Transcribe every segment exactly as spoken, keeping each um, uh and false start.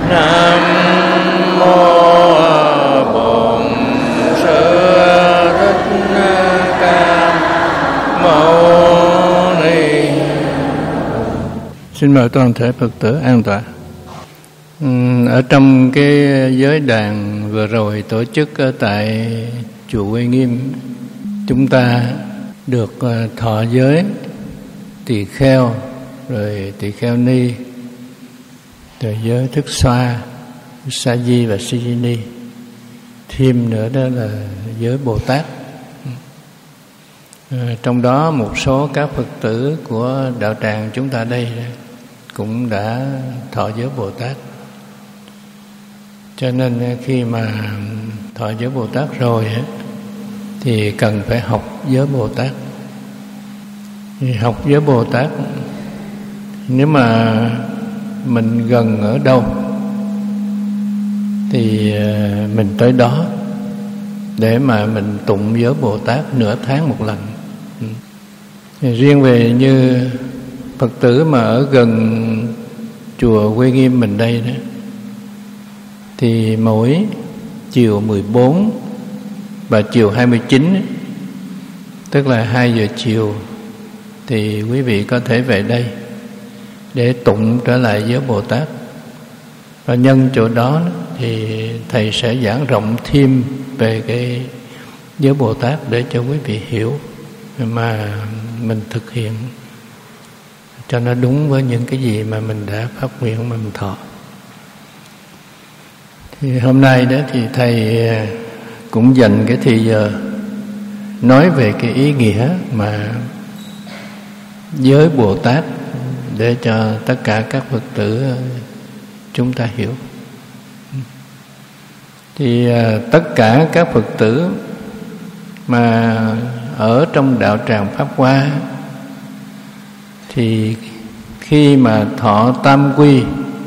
Nam mô Bổn Sư Thích Ca Mâu Ni. Xin mời toàn thể Phật tử an tọa. Ở trong cái giới đàn vừa rồi tổ chức ở tại chùa Uy Nghiêm, chúng ta được thọ giới tỳ kheo, rồi tỳ kheo ni, rồi giới thức xoa, sa di và si di ni. Thêm nữa đó là giới Bồ Tát. À, trong đó một số các Phật tử của đạo tràng chúng ta đây cũng đã thọ giới Bồ Tát. Cho nên khi mà thọ giới Bồ Tát rồi thì cần phải học giới Bồ Tát. Thì học giới Bồ Tát, nếu mà mình gần ở đâu thì mình tới đó để mà mình tụng giới Bồ Tát nửa tháng một lần. Thì riêng về như Phật tử mà ở gần chùa Uy Nghiêm mình đây đó, thì mỗi chiều mười bốn và chiều hai mươi chín, tức là hai giờ chiều, thì quý vị có thể về đây để tụng trở lại giới Bồ Tát. Và nhân chỗ đó thì Thầy sẽ giảng rộng thêm về cái giới Bồ Tát để cho quý vị hiểu mà mình thực hiện cho nó đúng với những cái gì mà mình đã phát nguyện mà mình thọ. Thì hôm nay đó thì Thầy cũng dành cái thời giờ nói về cái ý nghĩa mà giới Bồ Tát để cho tất cả các Phật tử chúng ta hiểu. Thì tất cả các Phật tử mà ở trong đạo tràng Pháp Hoa thì khi mà thọ tam quy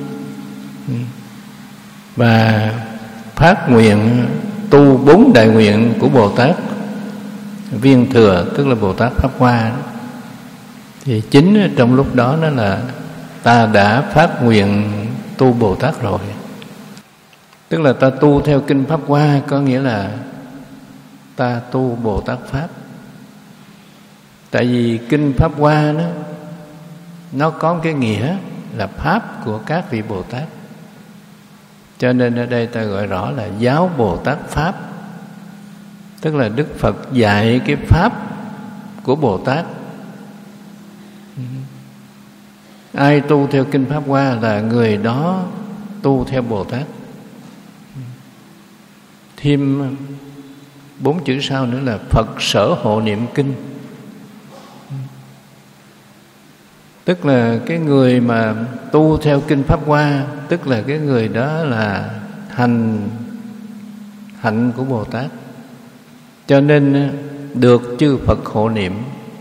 và phát nguyện tu bốn đại nguyện của Bồ Tát Viên Thừa, tức là Bồ Tát Pháp Hoa, thì chính trong lúc đó đó là ta đã phát nguyện tu Bồ Tát rồi. Tức là ta tu theo kinh Pháp Hoa, có nghĩa là ta tu Bồ Tát Pháp. Tại vì kinh Pháp Hoa đó nó có cái nghĩa là Pháp của các vị Bồ Tát, cho nên ở đây ta gọi rõ là giáo Bồ Tát Pháp. Tức là Đức Phật dạy cái Pháp của Bồ Tát. Ai tu theo kinh Pháp Hoa là người đó tu theo Bồ Tát. Thêm bốn chữ sau nữa là Phật sở hộ niệm kinh. Tức là cái người mà tu theo kinh Pháp Hoa, tức là cái người đó là hành hạnh của Bồ Tát, cho nên được chư Phật hộ niệm.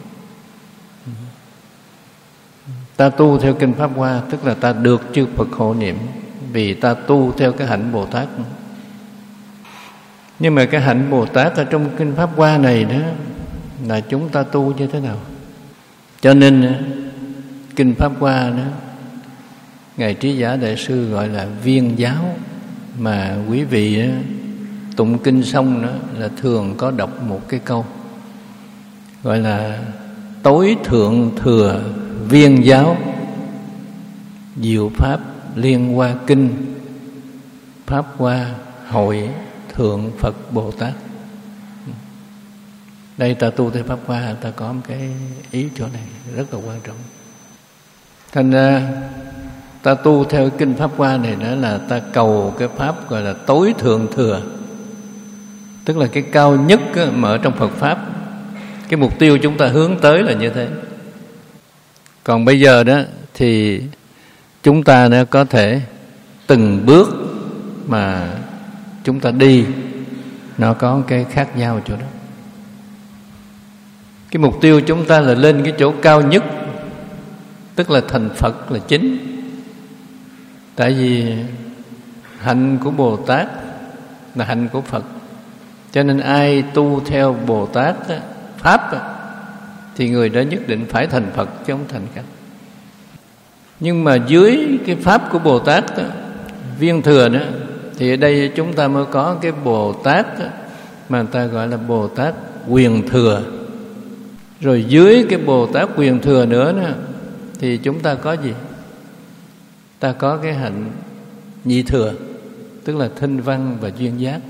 Ta tu theo kinh Pháp Hoa tức là ta được chư Phật hộ niệm, vì ta tu theo cái hạnh Bồ Tát. Nhưng mà cái hạnh Bồ Tát ở trong kinh Pháp Hoa này đó là chúng ta tu như thế nào? Cho nên kinh Pháp Hoa đó Ngài Trí Giả Đại Sư gọi là viên giáo. Mà quý vị đó, tụng kinh xong đó là thường có đọc một cái câu gọi là tối thượng thừa viên giáo, diệu pháp liên hoa kinh, Pháp Hoa hội thượng Phật Bồ Tát. Đây ta tu theo Pháp Hoa, ta có một cái ý chỗ này rất là quan trọng. Thành ra ta tu theo kinh Pháp Hoa này nữa là ta cầu cái Pháp gọi là tối thượng thừa, tức là cái cao nhất mà ở trong Phật Pháp. Cái mục tiêu chúng ta hướng tới là như thế. Còn bây giờ đó thì chúng ta đã có thể từng bước mà chúng ta đi nó có cái khác nhau chỗ đó. Cái mục tiêu chúng ta là lên cái chỗ cao nhất, tức là thành Phật là chính. Tại vì hạnh của Bồ Tát là hạnh của Phật, cho nên ai tu theo Bồ Tát Pháp thì người đó nhất định phải thành Phật chứ không thành khác. Nhưng mà dưới cái Pháp của Bồ Tát viên thừa nữa, thì ở đây chúng ta mới có cái Bồ Tát đó, mà người ta gọi là Bồ Tát Quyền Thừa. Rồi dưới cái Bồ Tát Quyền Thừa nữa đó, thì chúng ta có gì? Ta có cái hạnh Nhị Thừa, tức là thinh văn và duyên giác.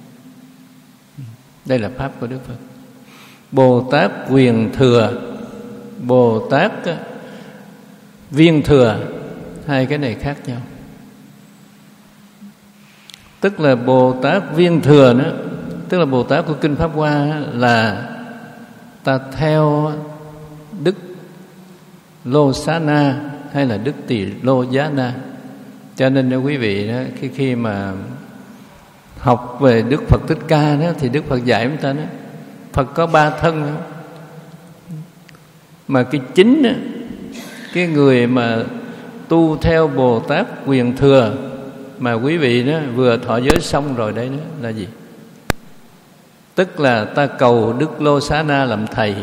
Đây là pháp của Đức Phật. Bồ Tát Quyền Thừa, Bồ Tát Viên Thừa, hai cái này khác nhau. Tức là Bồ Tát Viên Thừa đó, tức là Bồ Tát của Kinh Pháp Hoa là ta theo Đức Lô Xá Na hay là Đức Tỳ Lô Giá Na. Cho nên đó quý vị đó, khi khi mà học về Đức Phật Thích Ca đó, thì Đức Phật dạy chúng ta đó, Phật có ba thân đó. Mà cái chính đó, cái người mà tu theo Bồ Tát Quyền Thừa mà quý vị đó vừa thọ giới xong rồi đấy đó là gì? Tức là ta cầu Đức Lô Xá Na làm thầy.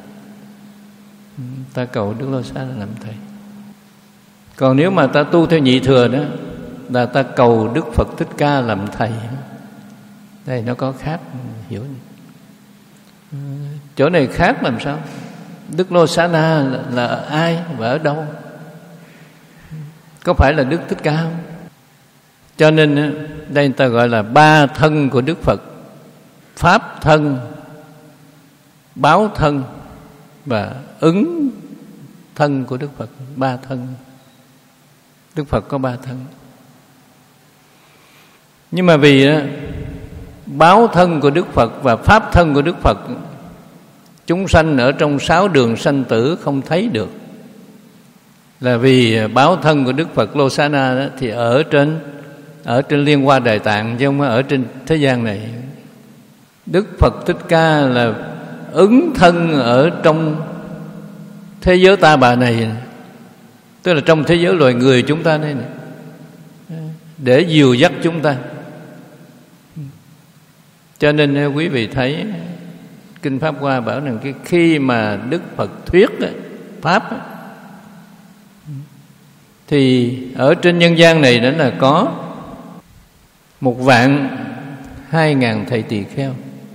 Ta cầu Đức Lô Xá Na làm thầy. Còn nếu mà ta tu theo Nhị Thừa đó là ta cầu Đức Phật Thích Ca làm thầy. Đây nó có khác, hiểu không? Chỗ này khác làm sao? Đức Lô Xá Na là, là ai và ở đâu? Có phải là Đức Thích Ca không? Cho nên đây người ta gọi là ba thân của Đức Phật: pháp thân, báo thân và ứng thân của Đức Phật. Ba thân. Đức Phật có ba thân. Nhưng mà vì đó, báo thân của Đức Phật và pháp thân của Đức Phật, chúng sanh ở trong sáu đường sanh tử không thấy được. Là vì báo thân của Đức Phật Lô Xá Na đó, thì ở trên ở trên Liên Hoa Đại Tạng, chứ không ở trên thế gian này. Đức Phật Thích Ca là ứng thân ở trong thế giới ta bà này, tức là trong thế giới loài người chúng ta đây này, để dìu dắt chúng ta. Cho nên quý vị thấy Kinh Pháp Hoa bảo rằng cái khi mà Đức Phật thuyết đó, pháp đó, thì ở trên nhân gian này đó là có một vạn hai ngàn thầy tỳ kheo,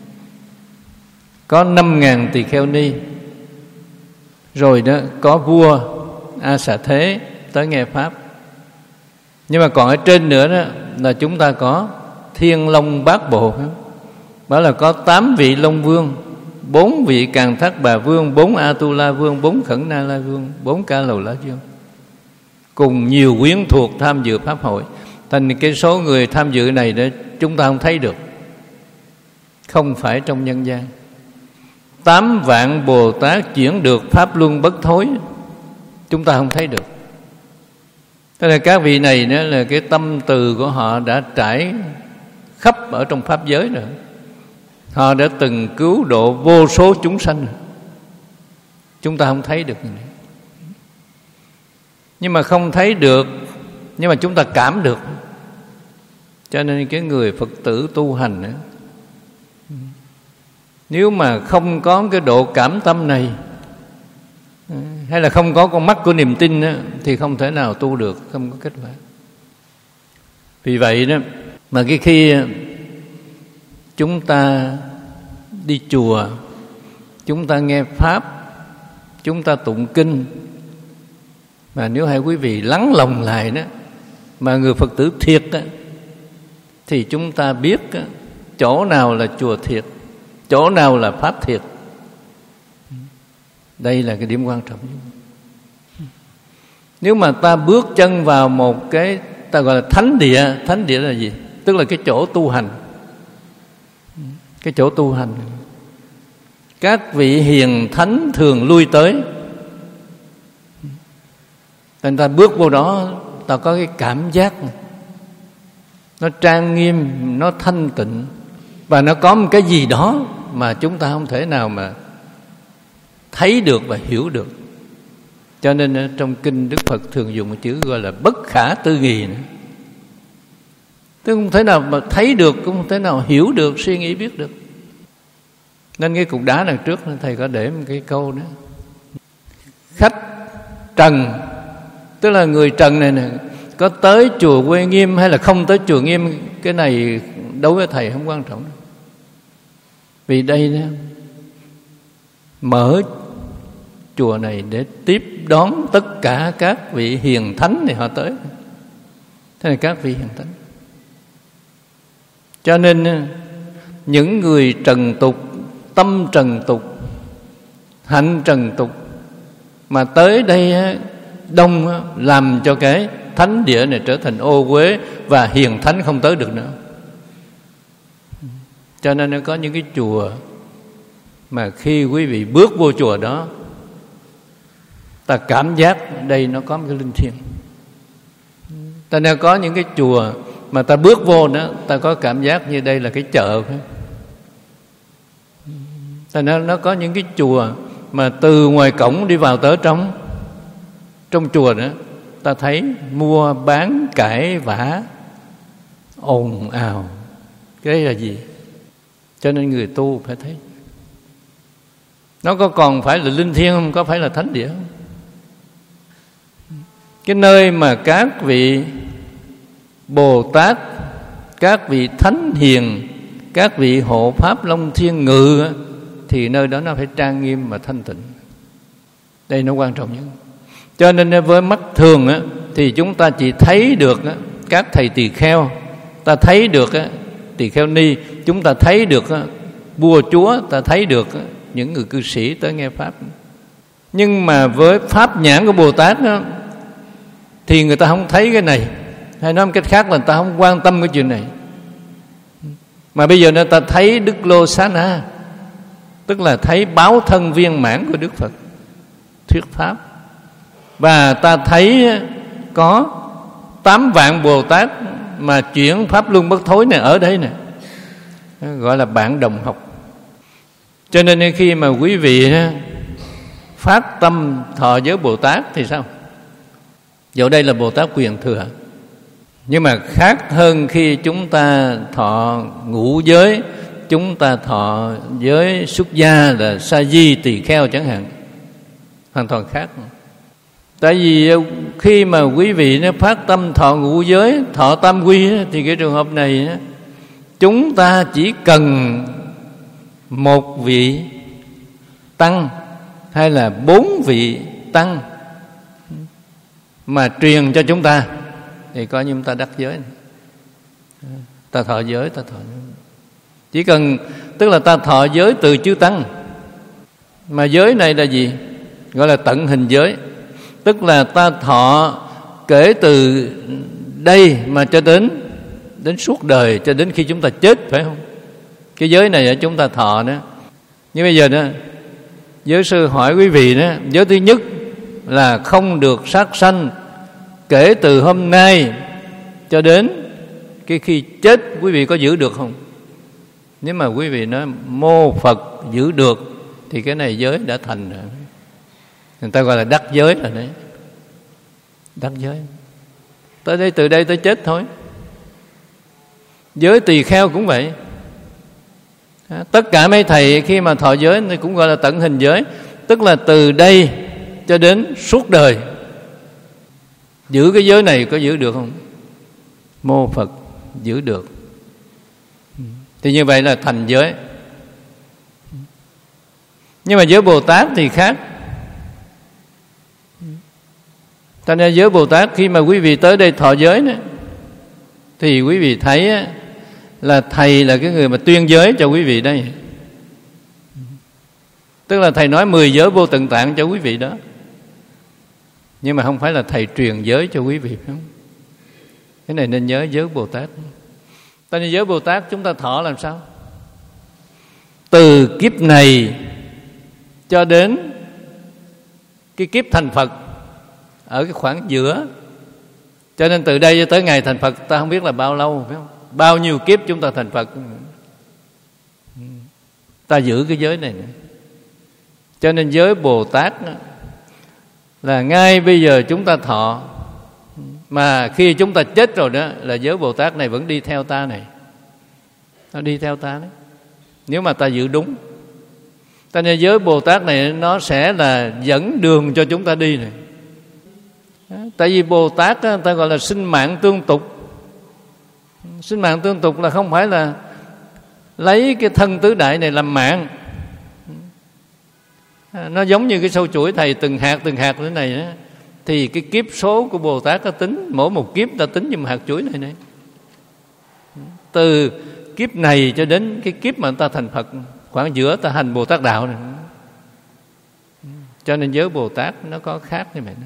có năm ngàn tỳ kheo ni, rồi đó có vua A Xà Thế tới nghe pháp. Nhưng mà còn ở trên nữa đó là chúng ta có Thiên Long Bát Bộ, đó là có tám vị Long Vương, bốn vị Càn Thác Bà Vương, bốn A Tu La Vương, bốn Khẩn Na La Vương, bốn Ca Lầu La Vương, cùng nhiều quyến thuộc tham dự pháp hội. Thành cái số người tham dự này đó chúng ta không thấy được, không phải trong nhân gian. Tám vạn Bồ Tát chuyển được pháp luân bất thối, chúng ta không thấy được. Thế là các vị này đó là cái tâm từ của họ đã trải khắp ở trong pháp giới rồi. Họ đã từng cứu độ vô số chúng sanh, chúng ta không thấy được như này. Nhưng mà không thấy được, nhưng mà chúng ta cảm được. Cho nên cái người Phật tử tu hành đó, nếu mà không có cái độ cảm tâm này, hay là không có con mắt của niềm tin đó, thì không thể nào tu được, không có kết quả. Vì vậy đó mà cái khi chúng ta đi chùa, chúng ta nghe pháp, chúng ta tụng kinh, mà nếu hai quý vị lắng lòng lại đó, mà người Phật tử thiệt đó, thì chúng ta biết đó, chỗ nào là chùa thiệt, chỗ nào là pháp thiệt. Đây là cái điểm quan trọng. Nếu mà ta bước chân vào một cái ta gọi là thánh địa. Thánh địa là gì? Tức là cái chỗ tu hành. Cái chỗ tu hành các vị hiền thánh thường lui tới. Nên ta bước vô đó, ta có cái cảm giác nó trang nghiêm, nó thanh tịnh, và nó có một cái gì đó mà chúng ta không thể nào mà thấy được và hiểu được. Cho nên trong kinh Đức Phật thường dùng một chữ gọi là bất khả tư nghị nữa. Tức không thể nào mà thấy được, cũng không thể nào hiểu được, suy nghĩ biết được. Nên cái cục đá đằng trước thầy có để một cái câu đó: khách trần, tức là người trần này nè, có tới chùa Quê Nghiêm hay là không tới chùa Nghiêm, cái này đối với thầy không quan trọng. Vì đây đó, mở chùa này để tiếp đón tất cả các vị hiền thánh này họ tới. Thế là các vị hiền thánh. Cho nên những người trần tục, tâm trần tục, hạnh trần tục mà tới đây đông, làm cho cái thánh địa này trở thành ô uế và hiền thánh không tới được nữa. Cho nên nó có những cái chùa mà khi quý vị bước vô chùa đó, ta cảm giác đây nó có một cái linh thiêng. Ta nên có những cái chùa mà ta bước vô đó, ta có cảm giác như đây là cái chợ. Ta nên nó có những cái chùa mà từ ngoài cổng đi vào tới trong trong chùa đó, ta thấy mua bán cãi vã ồn ào. Cái đấy là gì? Cho nên người tu phải thấy nó có còn phải là linh thiêng không, có phải là thánh địa không? Cái nơi mà các vị Bồ Tát, các vị thánh hiền, các vị hộ pháp Long Thiên ngự, thì nơi đó nó phải trang nghiêm và thanh tịnh. Đây nó quan trọng nhất. Cho nên với mắt thường á, thì chúng ta chỉ thấy được á, các thầy tỳ kheo, ta thấy được á, tỳ kheo ni, chúng ta thấy được á, vua chúa, ta thấy được á, những người cư sĩ tới nghe pháp. Nhưng mà với pháp nhãn của Bồ Tát á, thì người ta không thấy cái này. Hay nói một cách khác là người ta không quan tâm cái chuyện này. Mà bây giờ người ta thấy Đức Lô Xá Na, tức là thấy báo thân viên mãn của Đức Phật thuyết pháp. Và ta thấy có tám vạn Bồ Tát mà chuyển pháp luân bất thối này ở đây nè, gọi là bạn đồng học. Cho nên khi mà quý vị phát tâm thọ giới Bồ Tát thì sao? Dẫu đây là Bồ Tát quyền thừa, nhưng mà khác hơn khi chúng ta thọ ngũ giới, chúng ta thọ giới xuất gia là sa di tỳ kheo chẳng hạn, hoàn toàn khác. Tại vì khi mà quý vị nó phát tâm thọ ngũ giới, thọ tam quy, thì cái trường hợp này chúng ta chỉ cần một vị tăng hay là bốn vị tăng mà truyền cho chúng ta thì coi như chúng ta đắc giới. Ta thọ giới, ta thọ giới. Chỉ cần, tức là ta thọ giới từ chư tăng. Mà giới này là gì? Gọi là tận hình giới. Tức là ta thọ kể từ đây mà cho đến đến suốt đời, cho đến khi chúng ta chết, phải không? Cái giới này là chúng ta thọ đó. Nhưng bây giờ đó, giới sư hỏi quý vị đó, giới thứ nhất là không được sát sanh kể từ hôm nay cho đến cái khi chết, quý vị có giữ được không? Nếu mà quý vị nói mô Phật giữ được thì cái này giới đã thành rồi. Người ta gọi là đắc giới là đấy. Đắc giới. Tới đây, từ đây tới chết thôi. Giới tỳ kheo cũng vậy. Tất cả mấy thầy khi mà thọ giới thì cũng gọi là tận hình giới. Tức là từ đây cho đến suốt đời. Giữ cái giới này có giữ được không? Mô Phật giữ được. Thì như vậy là thành giới. Nhưng mà giới Bồ Tát thì khác. Cho nên giới Bồ Tát khi mà quý vị tới đây thọ giới đó, thì quý vị thấy là thầy là cái người mà tuyên giới cho quý vị đây. Tức là thầy nói mười giới vô tận tạng cho quý vị đó. Nhưng mà không phải là thầy truyền giới cho quý vị, phải không? Cái này nên nhớ giới Bồ Tát. Cho nên giới Bồ Tát chúng ta thọ làm sao? Từ kiếp này cho đến cái kiếp thành Phật, ở cái khoảng giữa. Cho nên từ đây tới ngày thành Phật ta không biết là bao lâu, phải không? Bao nhiêu kiếp chúng ta thành Phật, ta giữ cái giới này nữa. Cho nên giới Bồ Tát là ngay bây giờ chúng ta thọ, mà khi chúng ta chết rồi đó là giới Bồ Tát này vẫn đi theo ta này. Nó đi theo ta đấy, nếu mà ta giữ đúng. Cho nên giới Bồ Tát này nó sẽ là dẫn đường cho chúng ta đi này. Tại vì Bồ Tát người ta gọi là sinh mạng tương tục. Sinh mạng tương tục là không phải là lấy cái thân tứ đại này làm mạng. Nó giống như cái sâu chuỗi thầy, từng hạt từng hạt thế này đó. Thì cái kiếp số của Bồ Tát ta tính, mỗi một kiếp ta tính như một hạt chuỗi này này. Từ kiếp này cho đến cái kiếp mà ta thành Phật, khoảng giữa ta hành Bồ Tát đạo này. Cho nên giới Bồ Tát nó có khác như vậy.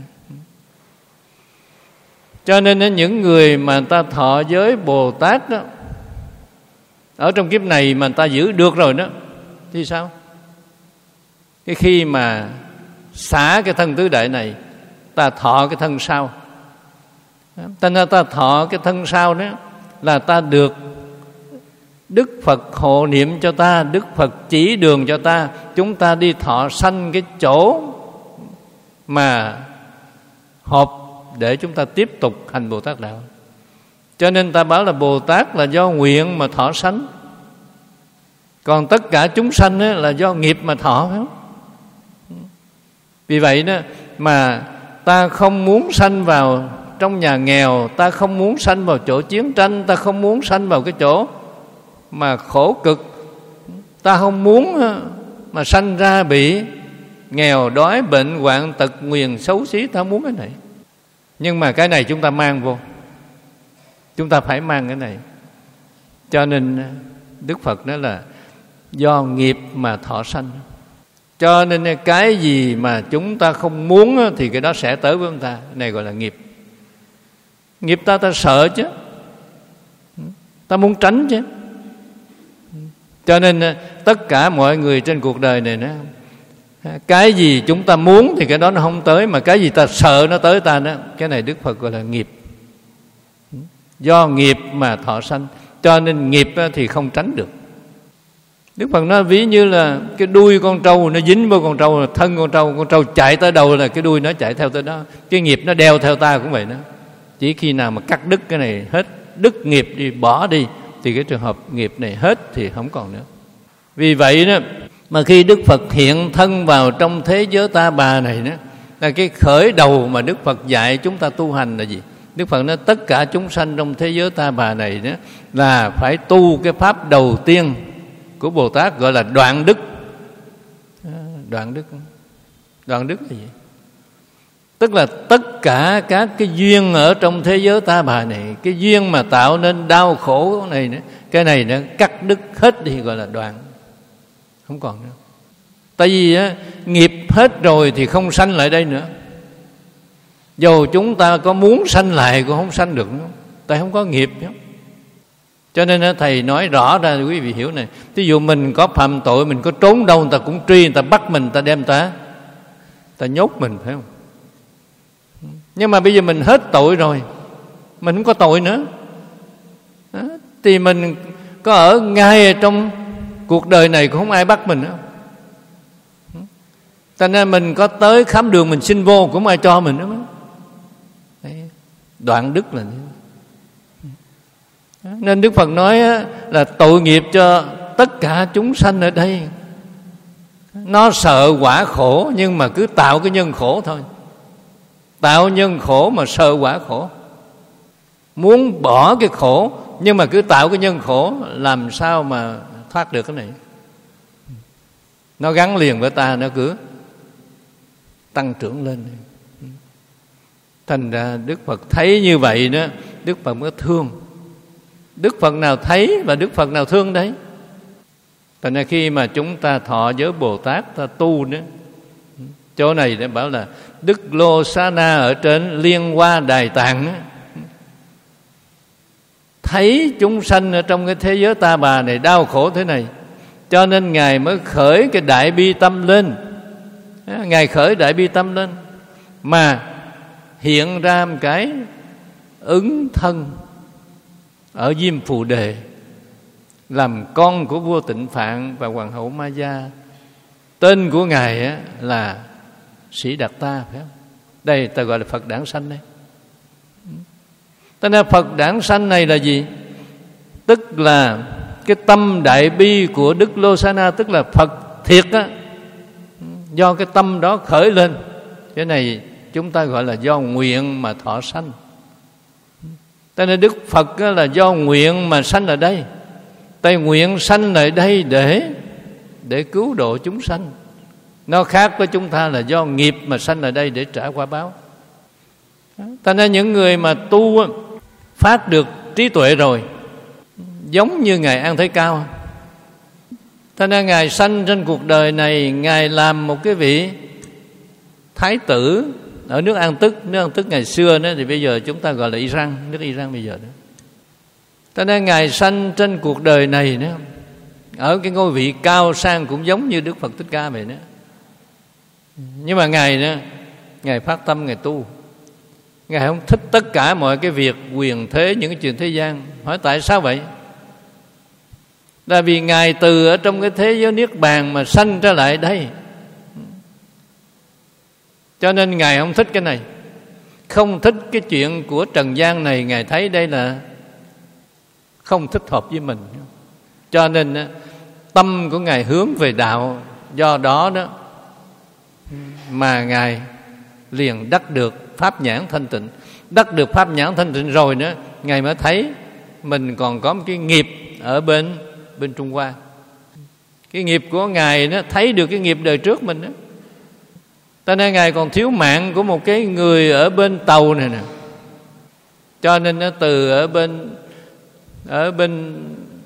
Cho nên những người mà ta thọ giới Bồ Tát đó, ở trong kiếp này mà ta giữ được rồi đó, thì sao? Cái khi mà xả cái thân tứ đại này, ta thọ cái thân sau. Ta nên ta thọ cái thân sau đó là ta được Đức Phật hộ niệm cho ta, Đức Phật chỉ đường cho ta, chúng ta đi thọ sanh cái chỗ mà hợp để chúng ta tiếp tục hành Bồ Tát đạo. Cho nên ta bảo là Bồ Tát là do nguyện mà thọ sanh, còn tất cả chúng sanh là do nghiệp mà thọ, phải không? Vì vậy đó mà ta không muốn sanh vào trong nhà nghèo, ta không muốn sanh vào chỗ chiến tranh, ta không muốn sanh vào cái chỗ mà khổ cực, ta không muốn mà sanh ra bị nghèo đói bệnh hoạn tật nguyền xấu xí, ta muốn cái này. Nhưng mà cái này chúng ta mang vô, chúng ta phải mang cái này. Cho nên Đức Phật nói là do nghiệp mà thọ sanh. Cho nên cái gì mà chúng ta không muốn thì cái đó sẽ tới với chúng ta. Cái này gọi là nghiệp. Nghiệp ta ta sợ chứ, ta muốn tránh chứ. Cho nên tất cả mọi người trên cuộc đời này đó, cái gì chúng ta muốn thì cái đó nó không tới, mà cái gì ta sợ nó tới ta đó, cái này Đức Phật gọi là nghiệp. Do nghiệp mà thọ sanh. Cho nên nghiệp thì không tránh được. Đức Phật nói ví như là cái đuôi con trâu nó dính vào con trâu, thân con trâu, con trâu chạy tới đâu là cái đuôi nó chạy theo tới đó. Cái nghiệp nó đeo theo ta cũng vậy đó. Chỉ khi nào mà cắt đứt cái này hết, đứt nghiệp đi, bỏ đi, thì cái trường hợp nghiệp này hết thì không còn nữa. Vì vậy đó mà khi Đức Phật hiện thân vào trong thế giới ta bà này đó, là cái khởi đầu mà Đức Phật dạy chúng ta tu hành là gì? Đức Phật nói tất cả chúng sanh trong thế giới ta bà này đó là phải tu cái pháp đầu tiên của Bồ Tát, gọi là đoạn đức. Đoạn đức Đoạn đức là gì? Tức là tất cả các cái duyên ở trong thế giới ta bà này, cái duyên mà tạo nên đau khổ này, cái này nó cắt đứt hết đi, gọi là đoạn. Không còn nữa. Tại vì á, nghiệp hết rồi thì không sanh lại đây nữa. Dù chúng ta có muốn sanh lại cũng không sanh được nữa, tại không có nghiệp nữa. Cho nên á, Thầy nói rõ ra quý vị hiểu này. Ví dụ mình có phạm tội, mình có trốn đâu, người ta cũng truy, người ta bắt mình, người ta đem ta ta nhốt mình, phải không? Nhưng mà bây giờ mình hết tội rồi, mình không có tội nữa, đó, thì mình có ở ngay trong cuộc đời này cũng không ai bắt mình nữa. Cho nên mình có tới khám đường mình xin vô cũng không ai cho mình nữa. Đấy, đoạn đức là thế. Nên Đức Phật nói là tội nghiệp cho tất cả chúng sanh ở đây. Nó sợ quả khổ nhưng mà cứ tạo cái nhân khổ thôi. Tạo nhân khổ mà sợ quả khổ. Muốn bỏ cái khổ nhưng mà cứ tạo cái nhân khổ, làm sao mà thoát được cái này? Nó gắn liền với ta, nó cứ tăng trưởng lên. Thành ra Đức Phật thấy như vậy đó, Đức Phật mới thương. Đức Phật nào thấy và Đức Phật nào thương đấy. Thành ra khi mà chúng ta thọ giới Bồ Tát, ta tu nữa, chỗ này để bảo là Đức Lô Sa Na ở trên Liên Hoa Đài Tạng đó, thấy chúng sanh ở trong cái thế giới ta bà này đau khổ thế này, cho nên Ngài mới khởi cái đại bi tâm lên. Ngài khởi đại bi tâm lên mà hiện ra một cái ứng thân ở Diêm Phù Đề, làm con của vua Tịnh Phạn và hoàng hậu Ma Gia. Tên của Ngài là Sĩ Đạt Ta, phải không? Đây ta gọi là Phật đản sanh đây. Thế nên Phật đản sanh này là gì? Tức là cái tâm đại bi của Đức Lô Sa Na, tức là Phật thiệt á, do cái tâm đó khởi lên. Cái này chúng ta gọi là do nguyện mà thọ sanh. Cho nên Đức Phật là do nguyện mà sanh ở đây. Tay nguyện sanh ở đây để để cứu độ chúng sanh. Nó khác với chúng ta là do nghiệp mà sanh ở đây để trả quả báo. Cho nên những người mà tu phát được trí tuệ rồi, giống như Ngài An Thế Cao. Cho nên Ngài sanh trên cuộc đời này, Ngài làm một cái vị thái tử ở nước An Tức. Nước An Tức ngày xưa đó, thì bây giờ chúng ta gọi là Iran, nước Iran bây giờ đó. Cho nên Ngài sanh trên cuộc đời này đó, ở cái ngôi vị cao sang cũng giống như Đức Phật Thích Ca vậy đó. Nhưng mà Ngài đó, Ngài phát tâm Ngài tu. Ngài không thích tất cả mọi cái việc quyền thế, những cái chuyện thế gian. Hỏi tại sao vậy? Là vì Ngài từ ở trong cái thế giới niết bàn mà sanh ra lại đây, cho nên Ngài không thích cái này, không thích cái chuyện của trần gian này. Ngài thấy đây là không thích hợp với mình, cho nên tâm của Ngài hướng về đạo. Do đó đó mà Ngài liền đắc được pháp nhãn thanh tịnh. Đắc được pháp nhãn thanh tịnh rồi nữa, Ngài mới thấy mình còn có một cái nghiệp ở bên bên Trung Hoa. Cái nghiệp của Ngài nó thấy được cái nghiệp đời trước mình đó. Cho nên Ngài còn thiếu mạng của một cái người ở bên Tàu này nè. Cho nên nó từ ở bên ở bên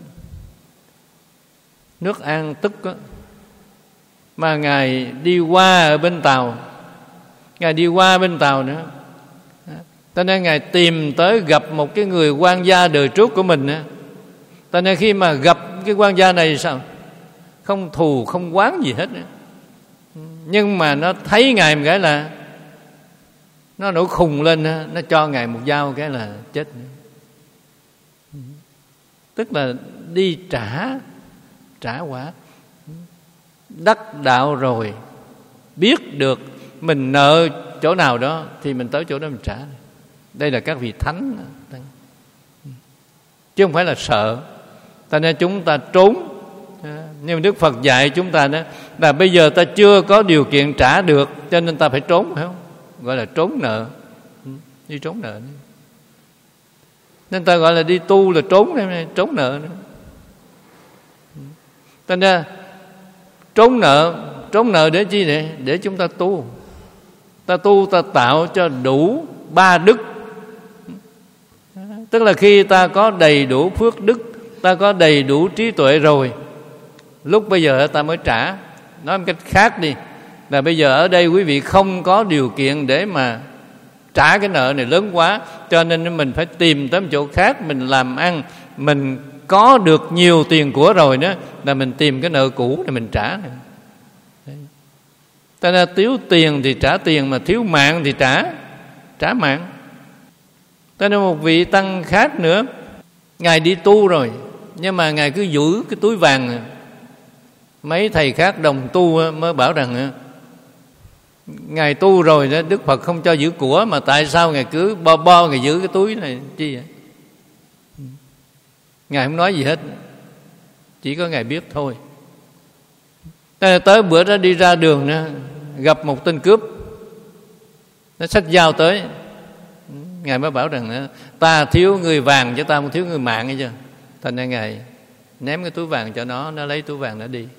nước An Tức đó, mà Ngài đi qua ở bên Tàu, Ngài đi qua bên Tàu nữa. Cho nên Ngài tìm tới gặp một cái người quan gia đời trước của mình nữa. Cho nên khi mà gặp cái quan gia này sao? Không thù, không oán gì hết nữa. Nhưng mà nó thấy Ngài một cái là nó nổi khùng lên, nó cho Ngài một dao cái là chết. Tức là đi trả trả quả. Đắc đạo rồi, biết được mình nợ chỗ nào đó thì mình tới chỗ đó mình trả. Đây là các vị thánh, chứ không phải là sợ. Cho nên chúng ta trốn. Nhưng Đức Phật dạy chúng ta đó là bây giờ ta chưa có điều kiện trả được, cho nên ta phải trốn, phải không? Gọi là trốn nợ. Đi trốn nợ. Nên ta gọi là đi tu là trốn, trốn nợ nữa. Cho nên trốn nợ, trốn nợ để chi vậy? Để chúng ta tu. Ta tu ta tạo cho đủ ba đức. Tức là khi ta có đầy đủ phước đức, ta có đầy đủ trí tuệ rồi, lúc bây giờ ta mới trả. Nói một cách khác đi, là bây giờ ở đây quý vị không có điều kiện để mà trả cái nợ này lớn quá, cho nên mình phải tìm tới một chỗ khác mình làm ăn. Mình có được nhiều tiền của rồi đó, là mình tìm cái nợ cũ để mình trả. Ta ra thiếu tiền thì trả tiền, mà thiếu mạng thì trả trả mạng. Ta nên một vị tăng khác nữa, Ngài đi tu rồi, nhưng mà Ngài cứ giữ cái túi vàng. Mấy thầy khác đồng tu mới bảo rằng Ngài tu rồi đó, Đức Phật không cho giữ của, mà tại sao Ngài cứ bo bo Ngài giữ cái túi này chi vậy? Ngài không nói gì hết, chỉ có Ngài biết thôi. Tới bữa đó đi ra đường đó, gặp một tên cướp, nó xách dao tới. Ngài mới bảo rằng ta thiếu người vàng chứ ta không thiếu người mạng hay chưa. Thành ra Ngài ném cái túi vàng cho nó, nó lấy túi vàng nó đi.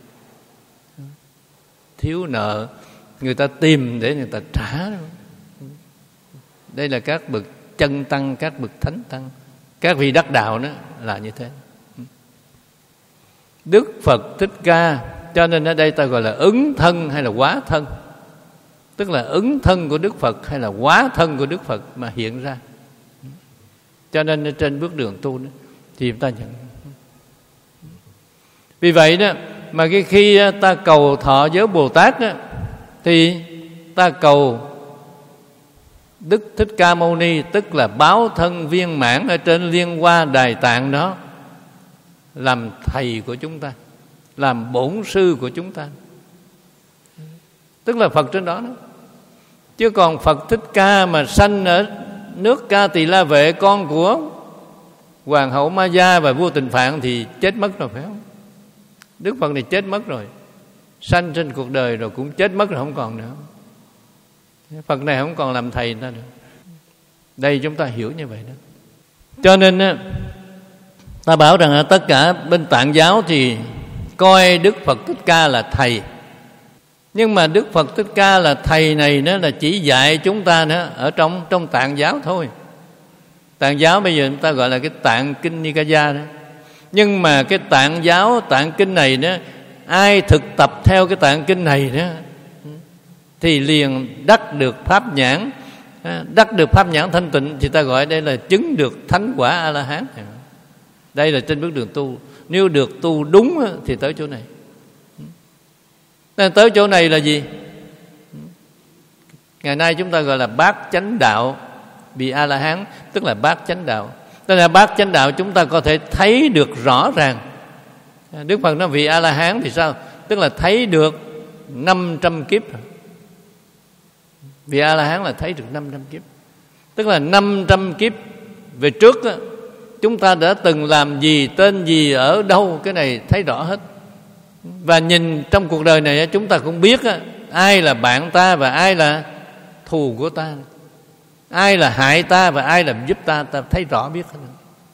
Thiếu nợ, người ta tìm để người ta trả. Đây là các bậc chân tăng, các bậc thánh tăng, các vị đắc đạo đó là như thế. Đức Phật Thích Ca, cho nên ở đây ta gọi là ứng thân hay là hóa thân. Tức là ứng thân của Đức Phật hay là hóa thân của Đức Phật mà hiện ra. Cho nên trên bước đường tu đó, thì chúng ta nhận. Vì vậy đó, mà cái khi ta cầu thọ giới Bồ Tát đó, thì ta cầu Đức Thích Ca Mâu Ni, tức là báo thân viên mãn ở trên Liên Hoa Đài Tạng đó, làm thầy của chúng ta, làm bổn sư của chúng ta. Tức là Phật trên đó đó. Chứ còn Phật Thích Ca mà sanh ở nước Ca Tỳ La Vệ, con của Hoàng hậu Ma Gia và vua Tịnh Phạn, thì chết mất rồi, phải không? Đức Phật này chết mất rồi, sanh trên cuộc đời rồi cũng chết mất rồi, không còn nữa. Phật này không còn làm thầy ta nữa. Đây chúng ta hiểu như vậy đó. Cho nên ta bảo rằng tất cả bên Tạng giáo thì coi Đức Phật Thích Ca là thầy. Nhưng mà Đức Phật Thích Ca là thầy này nó là chỉ dạy chúng ta nữa ở trong trong Tạng giáo thôi. Tạng giáo bây giờ chúng ta gọi là cái Tạng Kinh Nikaya đó. Nhưng mà cái Tạng giáo, Tạng Kinh này đó, ai thực tập theo cái Tạng Kinh này đó thì liền đắc được pháp nhãn. Đắc được pháp nhãn thanh tịnh thì ta gọi đây là chứng được thánh quả A-la-hán. Đây là trên bước đường tu. Nếu được tu đúng thì tới chỗ này. Nên tới chỗ này là gì? Ngày nay chúng ta gọi là bát chánh đạo bị A-la-hán, tức là bát chánh đạo. Tức là bát chánh đạo chúng ta có thể thấy được rõ ràng. Đức Phật nói vị A-la-hán thì sao? Tức là thấy được năm trăm kiếp. Vị A-la-hán là thấy được năm trăm kiếp. Tức là năm trăm kiếp về trước chúng ta đã từng làm gì, tên gì, ở đâu, cái này thấy rõ hết. Và nhìn trong cuộc đời này chúng ta cũng biết ai là bạn ta và ai là thù của ta, ai là hại ta và ai làm giúp ta, ta thấy rõ biết hết.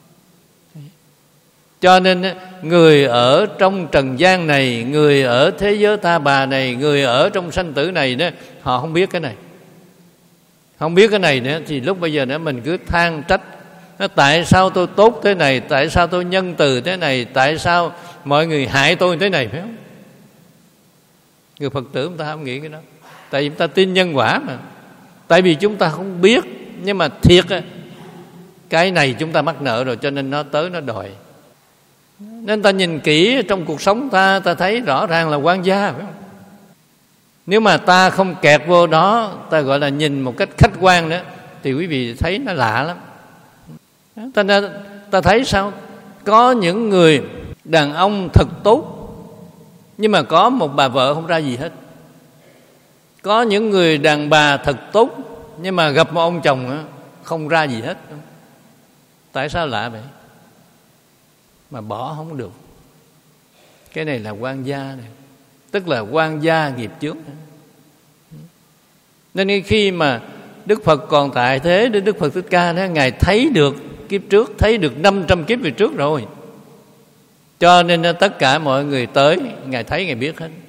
Cho nên người ở trong trần gian này, người ở thế giới ta bà này, người ở trong sanh tử này đó, họ không biết cái này. Không biết cái này nữa thì lúc bây giờ nữa mình cứ than trách. Tại sao tôi tốt thế này? Tại sao tôi nhân từ thế này? Tại sao mọi người hại tôi thế này? Phải không? Người Phật tử chúng ta không nghĩ cái đó. Tại vì chúng ta tin nhân quả mà. Tại vì chúng ta không biết. Nhưng mà thiệt cái này chúng ta mắc nợ rồi, cho nên nó tới nó đòi. Nên ta nhìn kỹ trong cuộc sống ta, ta thấy rõ ràng là quan gia, phải không? Nếu mà ta không kẹt vô đó, ta gọi là nhìn một cách khách quan nữa, thì quý vị thấy nó lạ lắm. Ta, ta thấy sao? Có những người đàn ông thật tốt, nhưng mà có một bà vợ không ra gì hết. Có những người đàn bà thật tốt, nhưng mà gặp một ông chồng không ra gì hết. Tại sao lạ vậy? Mà bỏ không được. Cái này là quan gia này. Tức là quan gia nghiệp chướng. Nên khi mà Đức Phật còn tại thế, Đức Phật Thích Ca đó, Ngài thấy được kiếp trước, thấy được năm trăm kiếp về trước rồi. Cho nên tất cả mọi người tới, Ngài thấy, Ngài biết hết.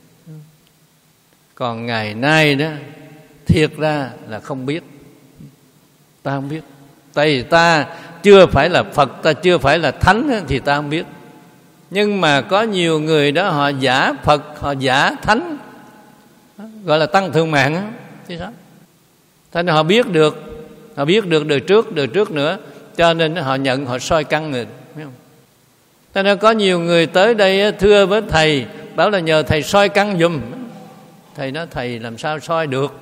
Còn ngày nay đó, thiệt ra là không biết. Ta không biết. Tại vì ta chưa phải là Phật, ta chưa phải là Thánh thì ta không biết. Nhưng mà có nhiều người đó họ giả Phật, họ giả Thánh, gọi là tăng thượng mạng á, chứ sao? Thế nên họ biết được, họ biết được đời trước, đời trước nữa, cho nên họ nhận, họ soi căn người, biết không? Thế nên có nhiều người tới đây thưa với thầy, bảo là nhờ thầy soi căn giùm. Thầy nói thầy làm sao soi được?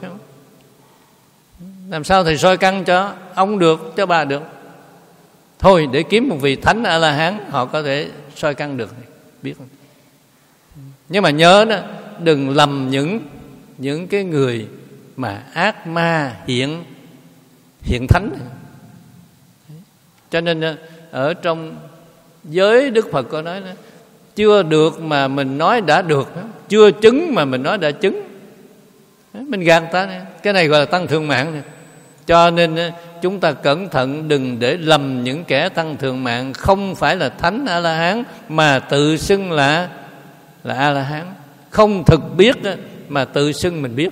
Làm sao thầy soi căn cho ông được, cho bà được? Thôi để kiếm một vị Thánh A-la-hán, họ có thể soi căn được, biết không? Nhưng mà nhớ đó, đừng lầm những những cái người mà ác ma hiện hiện thánh. Cho nên ở trong giới Đức Phật có nói đó, chưa được mà mình nói đã được, chưa chứng mà mình nói đã chứng. Mình gạt ta này. Cái này gọi là tăng thượng mạng này. Cho nên chúng ta cẩn thận, đừng để lầm những kẻ tăng thượng mạng không phải là Thánh A-la-hán mà tự xưng là là A-la-hán, không thực biết mà tự xưng mình biết.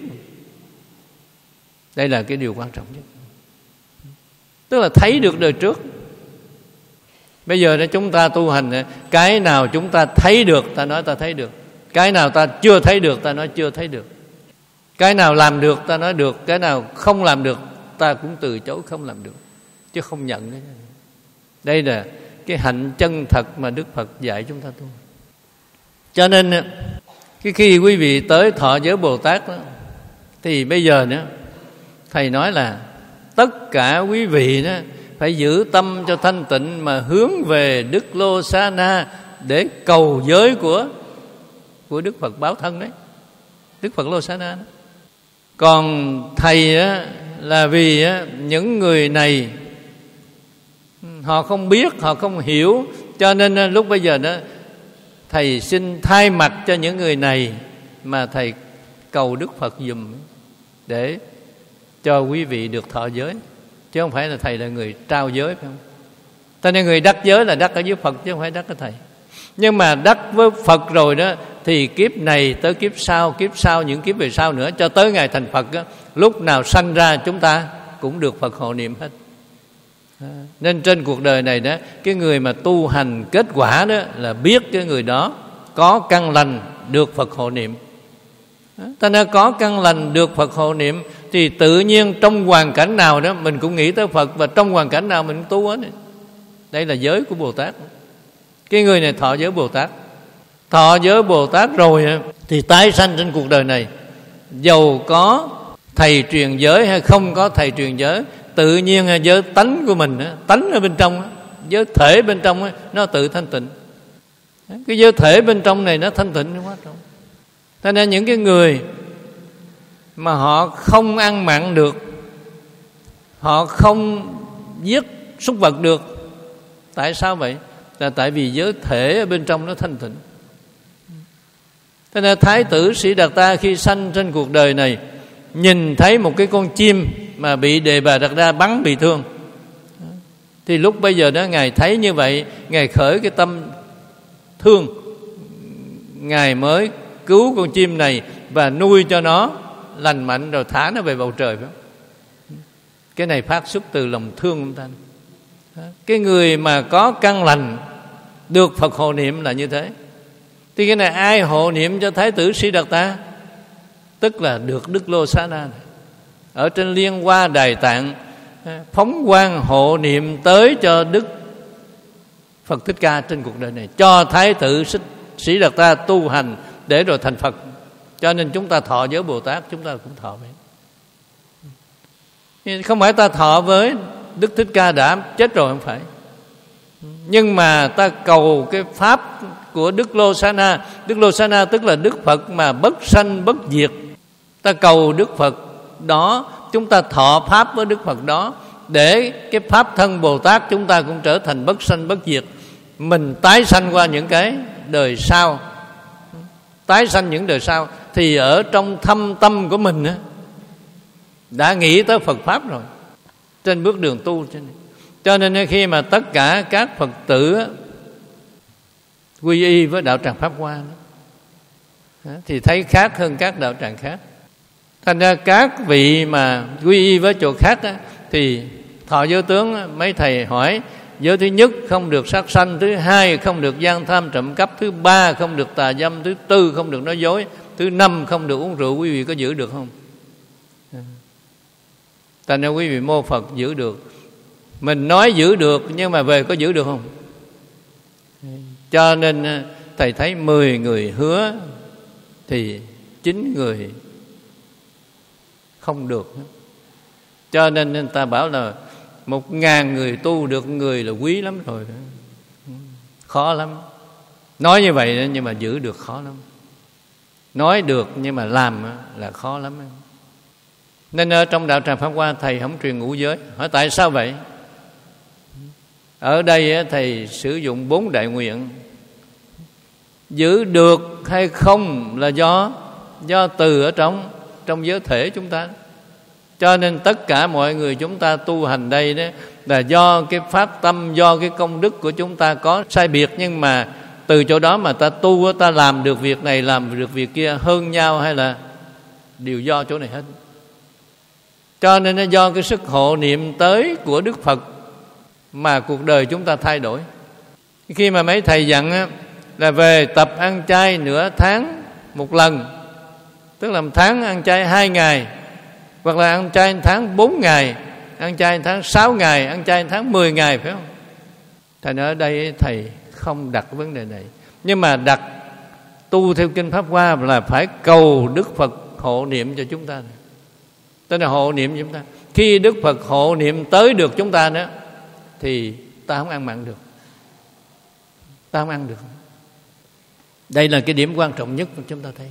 Đây là cái điều quan trọng nhất. Tức là thấy được đời trước. Bây giờ chúng ta tu hành, cái nào chúng ta thấy được ta nói ta thấy được, cái nào ta chưa thấy được ta nói chưa thấy được, cái nào làm được ta nói được, cái nào không làm được ta cũng từ chối không làm được, chứ không nhận cái này. Đây là cái hạnh chân thật mà Đức Phật dạy chúng ta tu. Cho nên cái khi quý vị tới thọ giới Bồ Tát đó, thì bây giờ nữa thầy nói là tất cả quý vị đó phải giữ tâm cho thanh tịnh mà hướng về Đức Lô Sa Na để cầu giới của của Đức Phật báo thân đấy, Đức Phật Lô Sa Na đó. Còn thầy á, là vì á, những người này họ không biết, họ không hiểu, cho nên lúc bây giờ đó thầy xin thay mặt cho những người này mà thầy cầu Đức Phật giùm để cho quý vị được thọ giới, chứ không phải là thầy là người trao giới, phải không? Cho nên người đắc giới là đắc ở dưới Phật chứ không phải đắc ở thầy. Nhưng mà đắc với Phật rồi đó thì kiếp này tới kiếp sau, kiếp sau những kiếp về sau nữa, cho tới ngày thành Phật đó, lúc nào sanh ra chúng ta cũng được Phật hộ niệm hết. Nên trên cuộc đời này đó, cái người mà tu hành kết quả đó là biết cái người đó có căn lành được Phật hộ niệm. Ta nên có căn lành được Phật hộ niệm thì tự nhiên trong hoàn cảnh nào đó mình cũng nghĩ tới Phật, và trong hoàn cảnh nào mình cũng tu hết. Đây là giới của Bồ Tát. Cái người này thọ giới Bồ Tát. Thọ giới Bồ Tát rồi thì tái sanh trên cuộc đời này, dầu có thầy truyền giới hay không có thầy truyền giới, tự nhiên giới tánh của mình, tánh ở bên trong, giới thể bên trong nó tự thanh tịnh. Cái giới thể bên trong này nó thanh tịnh quá trong. Cho nên những cái người mà họ không ăn mặn được, họ không giết súc vật được. Tại sao vậy? Là tại vì giới thể ở bên trong nó thanh tịnh. Cho nên Thái tử Sĩ Đạt Ta khi sanh trên cuộc đời này, nhìn thấy một cái con chim mà bị Đề Bà Đạt Đa bắn bị thương, thì lúc bây giờ đó Ngài thấy như vậy, Ngài khởi cái tâm thương, Ngài mới cứu con chim này và nuôi cho nó lành mạnh rồi thả nó về bầu trời, phải không? Cái này phát xuất từ lòng thương chúng ta. Cái người mà có căn lành được Phật hộ niệm là như thế. Thì cái này ai hộ niệm cho Thái tử Sĩ Đạt Ta? Tức là được Đức Lô Xá Na này. Ở trên Liên Hoa Đài Tạng phóng quang hộ niệm tới cho Đức Phật Thích Ca trên cuộc đời này, cho Thái tử Sĩ Đạt Ta tu hành để rồi thành Phật. Cho nên chúng ta thọ giới Bồ Tát, chúng ta cũng thọ vậy. Không phải ta thọ với Đức Thích Ca đã chết rồi, không phải. Nhưng mà ta cầu cái pháp của Đức Lô Xá Na. Đức Lô Xá Na tức là Đức Phật mà bất sanh bất diệt. Ta cầu Đức Phật đó, chúng ta thọ pháp với Đức Phật đó, để cái pháp thân Bồ Tát chúng ta cũng trở thành bất sanh bất diệt. Mình tái sanh qua những cái đời sau, tái sanh những đời sau, thì ở trong thâm tâm của mình đã nghĩ tới Phật pháp rồi, trên bước đường tu. Cho nên khi mà tất cả các Phật tử quy y với đạo tràng Pháp Hoa đó, thì thấy khác hơn các đạo tràng khác. Thành ra các vị mà quy y với chỗ khác đó, thì thọ giới tướng, mấy thầy hỏi giới thứ nhất không được sát sanh, thứ hai không được gian tham trộm cắp, thứ ba không được tà dâm, thứ tư không được nói dối, thứ năm không được uống rượu. Quý vị có giữ được không? Thành ra quý vị mô Phật giữ được. Mình nói giữ được nhưng mà về có giữ được không? Cho nên thầy thấy mười người hứa thì chín người không được. Cho nên người ta bảo là một ngàn người tu được người là quý lắm rồi. Khó lắm. Nói như vậy nhưng mà giữ được khó lắm. Nói được nhưng mà làm là khó lắm. Nên ở trong đạo tràng Pháp Hoa thầy không truyền ngũ giới. Hỏi tại sao vậy? Ở đây thầy sử dụng bốn đại nguyện. Giữ được hay không là do do từ ở trong trong giới thể chúng ta. Cho nên tất cả mọi người chúng ta tu hành đây đó là do cái pháp tâm, do cái công đức của chúng ta có sai biệt, nhưng mà từ chỗ đó mà ta tu, ta làm được việc này, làm được việc kia hơn nhau, hay là đều do chỗ này hết. Cho nên nó do cái sức hộ niệm tới của Đức Phật mà cuộc đời chúng ta thay đổi. Khi mà mấy thầy dặn á, là về tập ăn chay nửa tháng một lần, tức là một tháng ăn chay hai ngày, hoặc là ăn chay một tháng bốn ngày, ăn chay một tháng sáu ngày, ăn chay một tháng mười ngày, phải không? Thành ở đây thầy không đặt vấn đề này, nhưng mà đặt tu theo kinh Pháp Hoa là phải cầu Đức Phật hộ niệm cho chúng ta. Tức là hộ niệm cho chúng ta. Khi Đức Phật hộ niệm tới được chúng ta đó, thì ta không ăn mặn được, ta không ăn được. Đây là cái điểm quan trọng nhất của chúng ta thấy.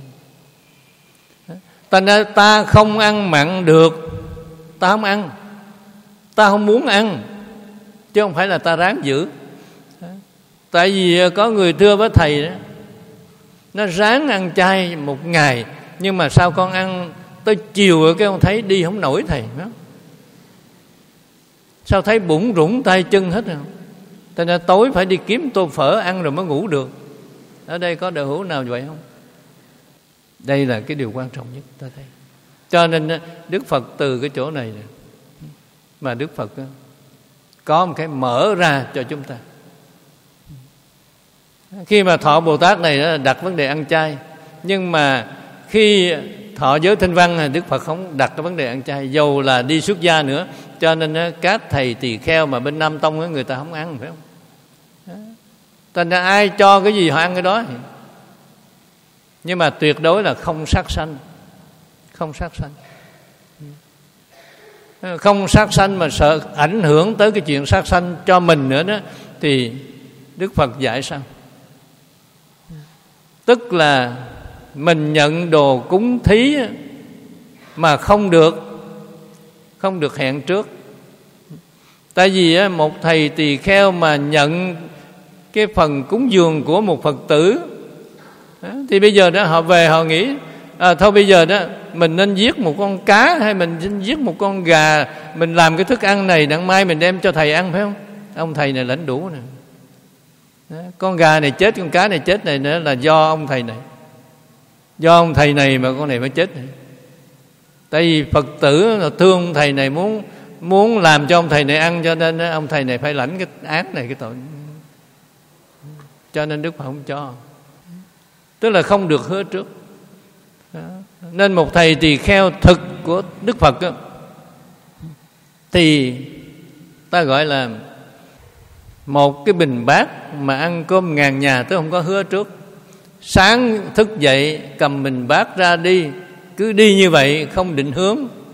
Ta, ta không ăn mặn được, ta không ăn, ta không muốn ăn, chứ không phải là ta ráng giữ. Tại vì có người thưa với thầy đó, nó ráng ăn chay một ngày, nhưng mà sao con ăn tới chiều rồi cái ông thấy đi không nổi thầy, phải không? Sao thấy bủn rủn tay chân hết rồi. Cho nên tối phải đi kiếm tô phở ăn rồi mới ngủ được. Ở đây có đạo hữu nào vậy không? Đây là cái điều quan trọng nhất ta thấy. Cho nên Đức Phật từ cái chỗ này nè, mà Đức Phật có một cái mở ra cho chúng ta. Khi mà thọ Bồ Tát này đặt vấn đề ăn chay, nhưng mà khi thọ giới Thanh Văn, Đức Phật không đặt cái vấn đề ăn chay, dầu là đi xuất gia nữa. Cho nên các thầy tỳ kheo mà bên Nam Tông người ta không ăn, phải không? Thành ra ai cho cái gì họ ăn cái đó. Nhưng mà tuyệt đối là không sát sanh. Không sát sanh. Không sát sanh mà sợ ảnh hưởng tới cái chuyện sát sanh cho mình nữa đó, thì Đức Phật dạy sao? Tức là mình nhận đồ cúng thí mà không được Không được hẹn trước. Tại vì một thầy tỳ kheo mà nhận cái phần cúng dường của một Phật tử, thì bây giờ đó họ về họ nghĩ à, thôi bây giờ đó mình nên giết một con cá, hay mình nên giết một con gà, mình làm cái thức ăn này đặng mai mình đem cho thầy ăn, phải không? Ông thầy này lãnh đủ nè. Con gà này chết, con cá này chết này nữa là do ông thầy này, do ông thầy này mà con này mới chết này. Tại vì Phật tử là thương ông thầy này, muốn muốn làm cho ông thầy này ăn, cho nên ông thầy này phải lãnh cái án này, cái tội. Cho nên Đức Phật không cho. Tức là không được hứa trước. Đó. Nên một thầy tỳ kheo thực của Đức Phật đó, thì ta gọi là một cái bình bát mà ăn cơm ngàn nhà, tức không có hứa trước. Sáng thức dậy cầm bình bát ra đi, cứ đi như vậy không định hướng.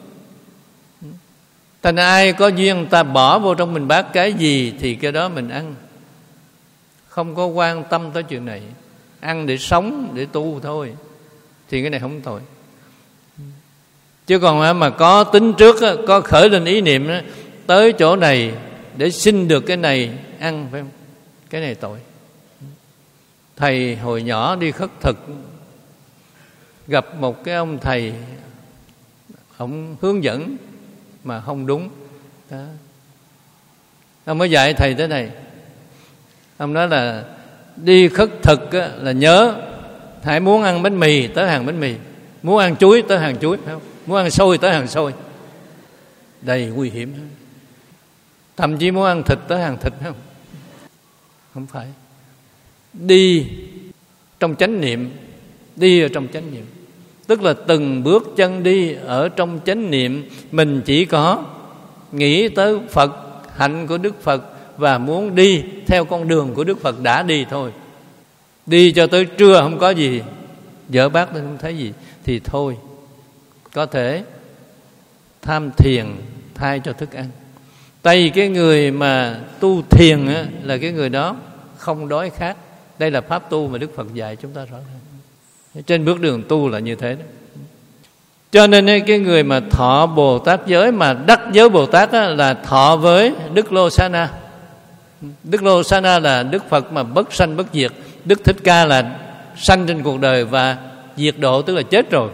Thành ai có duyên ta bỏ vô trong bình bát cái gì thì cái đó mình ăn, không có quan tâm tới chuyện này. Ăn để sống, để tu thôi, thì cái này không tội. Chứ còn mà có tính trước, có khởi lên ý niệm tới chỗ này để xin được cái này ăn, phải không? Cái này tội. Thầy hồi nhỏ đi khất thực, gặp một cái ông thầy, ông hướng dẫn mà không đúng đó. Ông mới dạy thầy thế này. Ông nói là đi khất thực là nhớ hãy muốn ăn bánh mì tới hàng bánh mì, muốn ăn chuối tới hàng chuối, phải không? Muốn ăn xôi tới hàng xôi. Đầy nguy hiểm. Thậm chí muốn ăn thịt tới hàng thịt, phải không? Không phải. Đi trong chánh niệm, đi ở trong chánh niệm, tức là từng bước chân đi ở trong chánh niệm. Mình chỉ có nghĩ tới Phật, hạnh của Đức Phật, và muốn đi theo con đường của Đức Phật đã đi thôi. Đi cho tới trưa không có gì, dở bát lên không thấy gì, thì thôi, có thể tham thiền thay cho thức ăn. Tại vì cái người mà tu thiền á, là cái người đó không đói khát. Đây là pháp tu mà Đức Phật dạy chúng ta rõ ràng. Trên bước đường tu là như thế đó. Cho nên cái người mà thọ Bồ Tát giới, mà đắc giới Bồ Tát á, là thọ với Đức Lô Sa Na. Đức Lô Sa Na là Đức Phật mà bất sanh bất diệt. Đức Thích Ca là sanh trên cuộc đời và diệt độ, tức là chết rồi.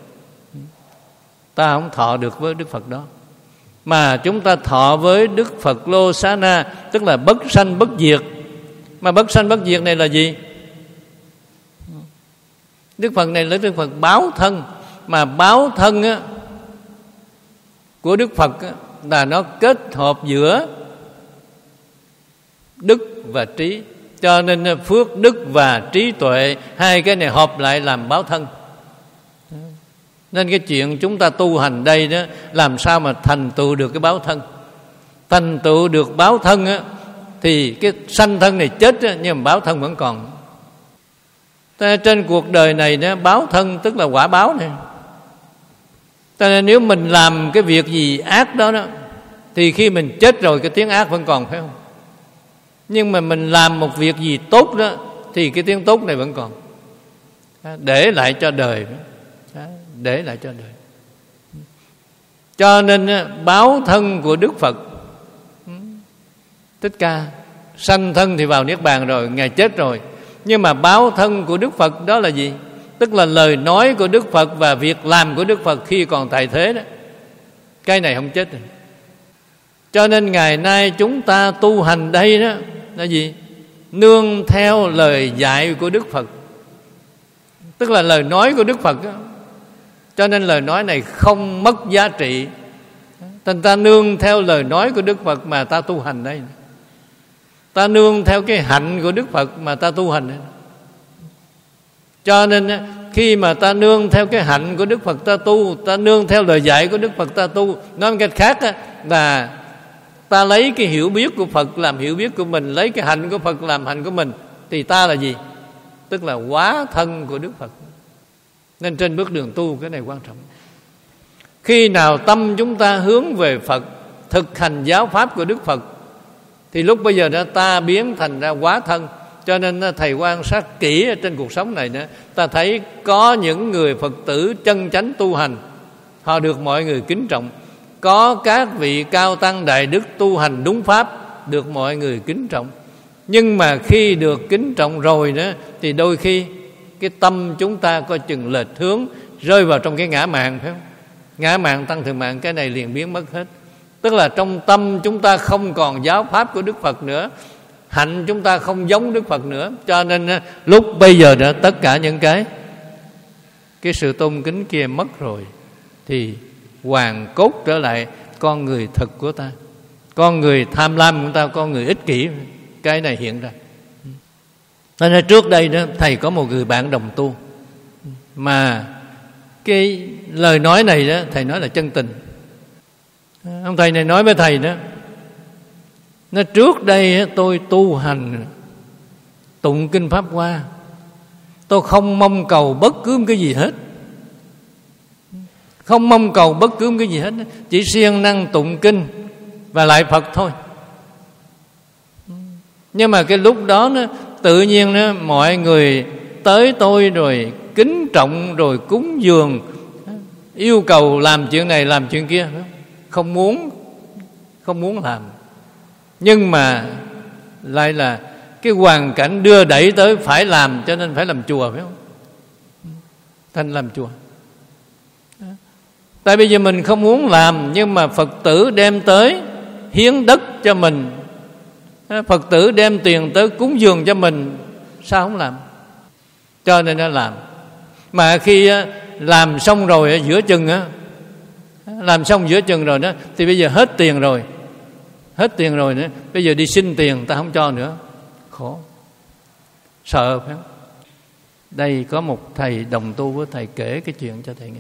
Ta không thọ được với Đức Phật đó, mà chúng ta thọ với Đức Phật Lô Sa Na, tức là bất sanh bất diệt. Mà bất sanh bất diệt này là gì? Đức Phật này là Đức Phật báo thân. Mà báo thân á, của Đức Phật á, là nó kết hợp giữa đức và trí. Cho nên phước đức và trí tuệ, hai cái này hợp lại làm báo thân. Nên cái chuyện chúng ta tu hành đây đó, làm sao mà thành tựu được cái báo thân. Thành tựu được báo thân á, thì cái sanh thân này chết á, nhưng mà báo thân vẫn còn. Trên cuộc đời này đó, báo thân tức là quả báo này. Cho nên nếu mình làm cái việc gì ác đó, đó thì khi mình chết rồi cái tiếng ác vẫn còn, phải không? Nhưng mà mình làm một việc gì tốt đó thì cái tiếng tốt này vẫn còn, để lại cho đời, để lại cho đời. Cho nên báo thân của Đức Phật Thích Ca, sanh thân thì vào Niết Bàn rồi, Ngài chết rồi. Nhưng mà báo thân của Đức Phật đó là gì? tức là lời nói của Đức Phật và việc làm của Đức Phật khi còn tại thế đó. Cái này không chết rồi. Cho nên ngày nay chúng ta tu hành đây đó là gì? Nương theo lời dạy của Đức Phật, tức là lời nói của Đức Phật đó. Cho nên lời nói này không mất giá trị. Thành ta nương theo lời nói của Đức Phật mà ta tu hành đây. Ta nương theo cái hạnh của Đức Phật mà ta tu hành đây. Cho nên khi mà ta nương theo cái hạnh của Đức Phật ta tu, ta nương theo lời dạy của Đức Phật ta tu, nói một cách khác là ta lấy cái hiểu biết của Phật làm hiểu biết của mình, lấy cái hạnh của Phật làm hạnh của mình, thì ta là gì? Tức là hóa thân của Đức Phật. Nên trên bước đường tu cái này quan trọng. Khi nào tâm chúng ta hướng về Phật, thực hành giáo pháp của Đức Phật, thì lúc bây giờ đó ta biến thành ra hóa thân. Cho nên thầy quan sát kỹ ở trên cuộc sống này nữa, ta thấy có những người Phật tử chân chánh tu hành, họ được mọi người kính trọng. Có các vị cao tăng đại đức tu hành đúng pháp, được mọi người kính trọng. Nhưng mà khi được kính trọng rồi đó, thì đôi khi cái tâm chúng ta coi chừng lệch hướng, rơi vào trong cái ngã mạn, phải không? Ngã mạn tăng thượng mạn, cái này liền biến mất hết. Tức là trong tâm chúng ta không còn giáo pháp của Đức Phật nữa, hạnh chúng ta không giống Đức Phật nữa. Cho nên lúc bây giờ đó, tất cả những cái Cái sự tôn kính kia mất rồi, thì hoàn cốt trở lại con người thực của ta, con người tham lam của ta, con người ích kỷ. Cái này hiện ra. Nên trước đây đó, thầy có một người bạn đồng tu, mà cái lời nói này đó, thầy nói là chân tình. Ông thầy này nói với thầy đó, nó trước đây tôi tu hành tụng kinh Pháp Hoa, tôi không mong cầu bất cứ một cái gì hết, không mong cầu bất cứ một cái gì hết, chỉ siêng năng tụng kinh và lại Phật thôi. Nhưng mà cái lúc đó nó tự nhiên đó, mọi người tới tôi rồi kính trọng, rồi cúng dường, yêu cầu làm chuyện này làm chuyện kia, không muốn không muốn làm. Nhưng mà lại là cái hoàn cảnh đưa đẩy tới phải làm, cho nên phải làm chùa, phải không? Thành làm chùa. Tại bây giờ mình không muốn làm, nhưng mà Phật tử đem tới hiến đất cho mình, Phật tử đem tiền tới cúng dường cho mình, sao không làm? Cho nên nó làm. Mà khi làm xong rồi giữa chừng á, làm xong giữa chừng rồi đó, thì bây giờ hết tiền rồi, hết tiền rồi nữa, bây giờ đi xin tiền ta không cho nữa, khổ, sợ, phải không? Đây có một thầy đồng tu với thầy kể cái chuyện cho thầy nghe.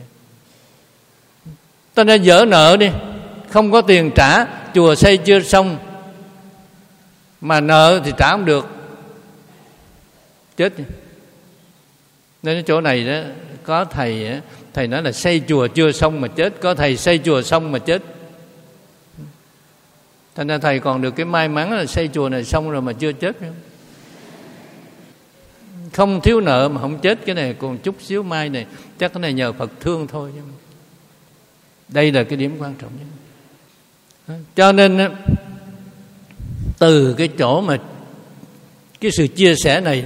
Ta đã dỡ nợ đi, không có tiền trả, chùa xây chưa xong, mà nợ thì trả không được, chết đi. Nên ở chỗ này đó, có thầy thầy nói là xây chùa chưa xong mà chết, có thầy xây chùa xong mà chết. Thành ra thầy còn được cái may mắn là xây chùa này xong rồi mà chưa chết. Không thiếu nợ mà không chết, cái này còn chút xíu mai này, chắc cái này nhờ Phật thương thôi. Đây là cái điểm quan trọng nhất. Cho nên từ cái chỗ mà cái sự chia sẻ này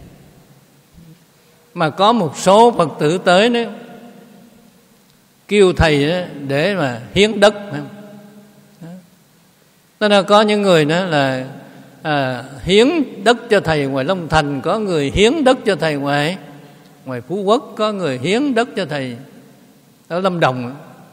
mà có một số Phật tử tới đó, kêu thầy đó để mà hiến đất. Tức là có những người đó là à, hiến đất cho thầy ngoài Long Thành, có người hiến đất cho thầy ngoài ngoài Phú Quốc, có người hiến đất cho thầy ở Lâm Đồng.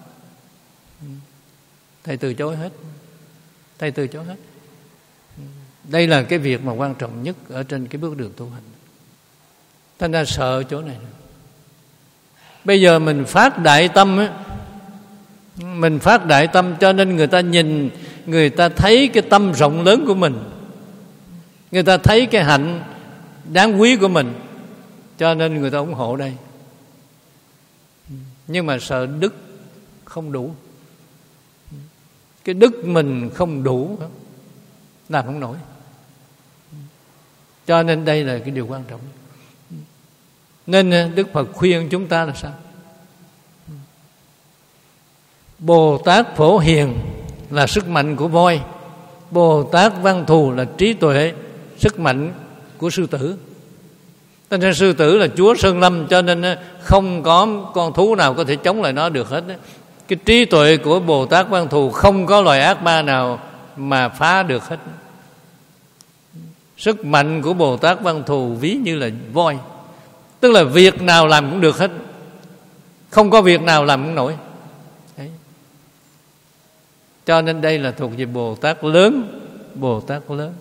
Thầy từ chối hết, thầy từ chối hết. Đây là cái việc mà quan trọng nhất ở trên cái bước đường tu hành. Thành ra sợ chỗ này. Bây giờ mình phát đại tâm á, mình phát đại tâm cho nên người ta nhìn, người ta thấy cái tâm rộng lớn của mình, người ta thấy cái hạnh đáng quý của mình, cho nên người ta ủng hộ đây. Nhưng mà sợ đức không đủ, cái đức mình không đủ, làm không nổi. Cho nên đây là cái điều quan trọng. Nên Đức Phật khuyên chúng ta là sao? Bồ Tát Phổ Hiền là sức mạnh của voi, Bồ Tát Văn Thù là trí tuệ, sức mạnh của sư tử. Cho nên sư tử là chúa sơn lâm, cho nên không có con thú nào có thể chống lại nó được hết. Cái trí tuệ của Bồ Tát Văn Thù không có loài ác ma nào mà phá được hết. Sức mạnh của Bồ Tát Văn Thù ví như là voi, tức là việc nào làm cũng được hết, không có việc nào làm cũng nổi. Đấy. Cho nên đây là thuộc về Bồ Tát lớn, Bồ Tát lớn.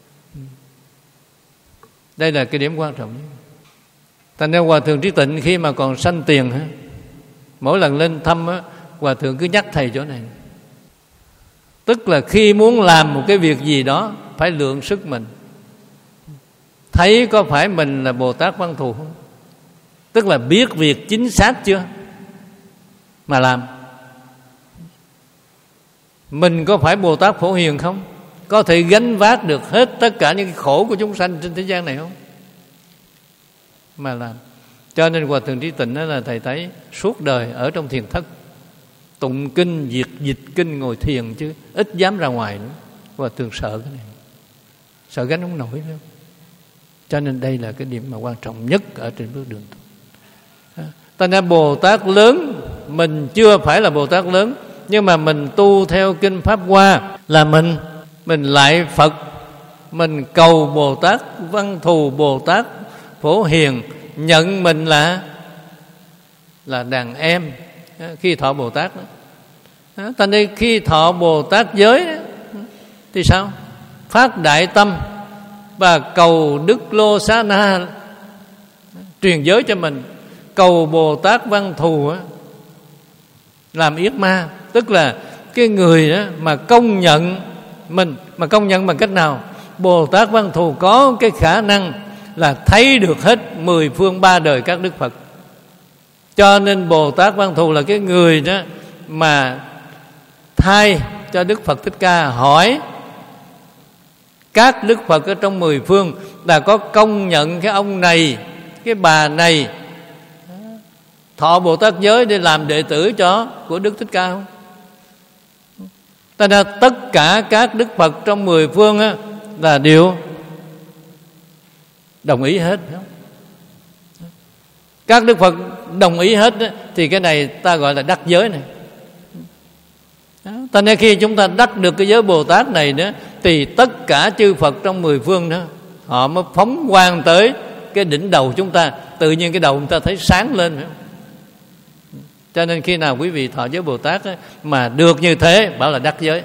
Đây là cái điểm quan trọng nhất. Thành ra Hòa Thượng Trí Tịnh khi mà còn sanh tiền, mỗi lần lên thăm, Hòa Thượng cứ nhắc thầy chỗ này. Tức là khi muốn làm một cái việc gì đó phải lượng sức mình, thấy có phải mình là Bồ Tát Văn Thù không? Tức là biết việc chính xác chưa mà làm. Mình có phải Bồ Tát Phổ Hiền không? Có thể gánh vác được hết tất cả những cái khổ của chúng sanh trên thế gian này không? Mà làm. Cho nên Hòa Thượng Trí Tịnh đó là thầy thấy suốt đời ở trong thiền thất, tụng kinh, diệt dịch kinh, ngồi thiền chứ ít dám ra ngoài nữa. Hòa Thượng sợ cái này, sợ gánh không nổi nữa. Cho nên đây là cái điểm mà quan trọng nhất ở trên bước đường tu. Ta nói Bồ Tát lớn, mình chưa phải là Bồ Tát lớn, nhưng mà mình tu theo kinh Pháp Hoa là mình mình lại Phật, mình cầu Bồ Tát Văn Thù, Bồ Tát Phổ Hiền nhận mình là là đàn em khi thọ Bồ Tát đó. Ta đây khi thọ Bồ Tát giới thì sao? Phát đại tâm và cầu Đức Lô Xá Na truyền giới cho mình, cầu Bồ Tát Văn Thù làm yết ma, tức là cái người đó mà công nhận mình, mà công nhận bằng cách nào? Bồ Tát Văn Thù có cái khả năng là thấy được hết mười phương ba đời các Đức Phật. Cho nên Bồ Tát Văn Thù là cái người đó mà thay cho Đức Phật Thích Ca hỏi các Đức Phật ở trong mười phương là có công nhận cái ông này, cái bà này thọ Bồ Tát giới để làm đệ tử cho của Đức Thích Ca không? Ta ra tất cả các Đức Phật trong mười phương á, là đều đồng ý hết. Các Đức Phật đồng ý hết á, thì cái này ta gọi là đắc giới này. Ta nên khi chúng ta đắc được cái giới Bồ Tát này nữa, thì tất cả chư Phật trong mười phương đó họ mới phóng quang tới cái đỉnh đầu chúng ta, tự nhiên cái đầu chúng ta thấy sáng lên. Cho nên khi nào quý vị thọ giới Bồ Tát ấy, mà được như thế bảo là đắc giới.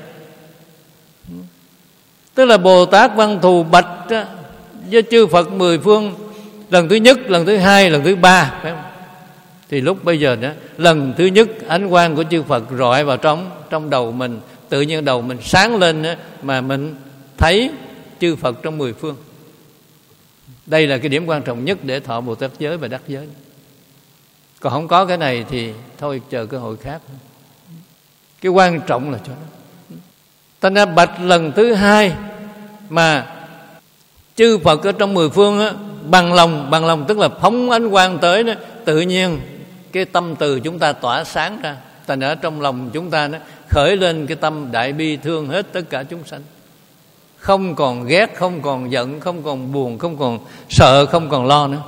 Tức là Bồ Tát Văn Thù bạch đó, với chư Phật mười phương lần thứ nhất, lần thứ hai, lần thứ ba, phải không? Thì lúc bây giờ đó, lần thứ nhất ánh quang của chư Phật rọi vào trong trong đầu mình, tự nhiên đầu mình sáng lên đó, mà mình thấy chư Phật trong mười phương. Đây là cái điểm quan trọng nhất để thọ Bồ Tát giới và đắc giới. Còn không có cái này thì thôi chờ cơ hội khác. Cái quan trọng là chỗ đó. Ta đã bạch lần thứ hai mà chư Phật ở trong mười phương á, bằng lòng, bằng lòng tức là phóng ánh quang tới đó, tự nhiên cái tâm từ chúng ta tỏa sáng ra. Thành ở trong lòng chúng ta đó, khởi lên cái tâm đại bi thương hết tất cả chúng sanh. Không còn ghét, không còn giận, không còn buồn, không còn sợ, không còn lo nữa.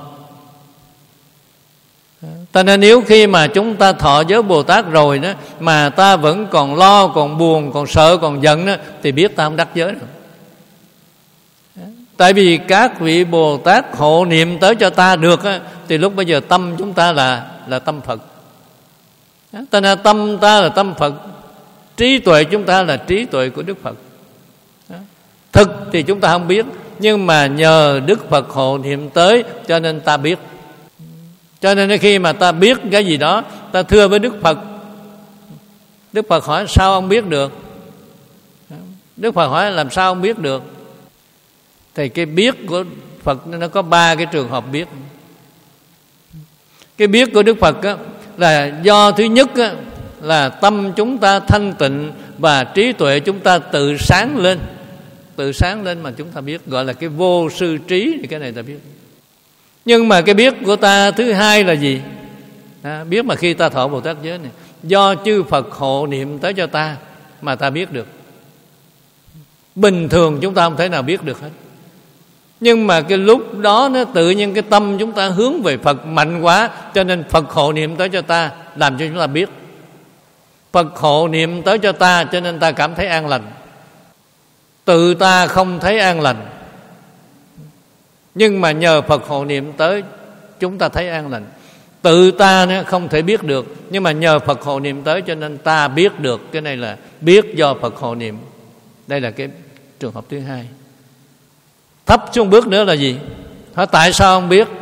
Ta nên nếu khi mà chúng ta thọ giới Bồ Tát rồi đó, mà ta vẫn còn lo, còn buồn, còn sợ, còn giận đó, thì biết ta không đắc giới nữa. Tại vì các vị Bồ Tát hộ niệm tới cho ta được á, thì lúc bây giờ tâm chúng ta là là tâm Phật. Ta nên tâm ta là tâm Phật, trí tuệ chúng ta là trí tuệ của Đức Phật. Thực thì chúng ta không biết, nhưng mà nhờ Đức Phật hộ niệm tới cho nên ta biết. Cho nên khi mà ta biết cái gì đó, ta thưa với Đức Phật. Đức Phật hỏi sao ông biết được? Đức Phật hỏi làm sao ông biết được? Thì cái biết của Phật nó có ba cái trường hợp biết. Cái biết của Đức Phật á, là do thứ nhất á, là tâm chúng ta thanh tịnh và trí tuệ chúng ta tự sáng lên. Tự sáng lên mà chúng ta biết, gọi là cái vô sư trí, thì cái này ta biết. Nhưng mà cái biết của ta thứ hai là gì? À, biết mà khi ta thọ Bồ Tát giới này, do chư Phật hộ niệm tới cho ta mà ta biết được. Bình thường chúng ta không thể nào biết được hết. Nhưng mà cái lúc đó nó tự nhiên cái tâm chúng ta hướng về Phật mạnh quá, cho nên Phật hộ niệm tới cho ta, làm cho chúng ta biết. Phật hộ niệm tới cho ta, cho nên ta cảm thấy an lành. Tự ta không thấy an lành, nhưng mà nhờ Phật hộ niệm tới chúng ta thấy an lành. Tự ta nó không thể biết được, nhưng mà nhờ Phật hộ niệm tới cho nên ta biết được. Cái này là biết do Phật hộ niệm. Đây là cái trường hợp thứ hai. Thấp xuống bước nữa là gì? Hỏi tại sao không biết?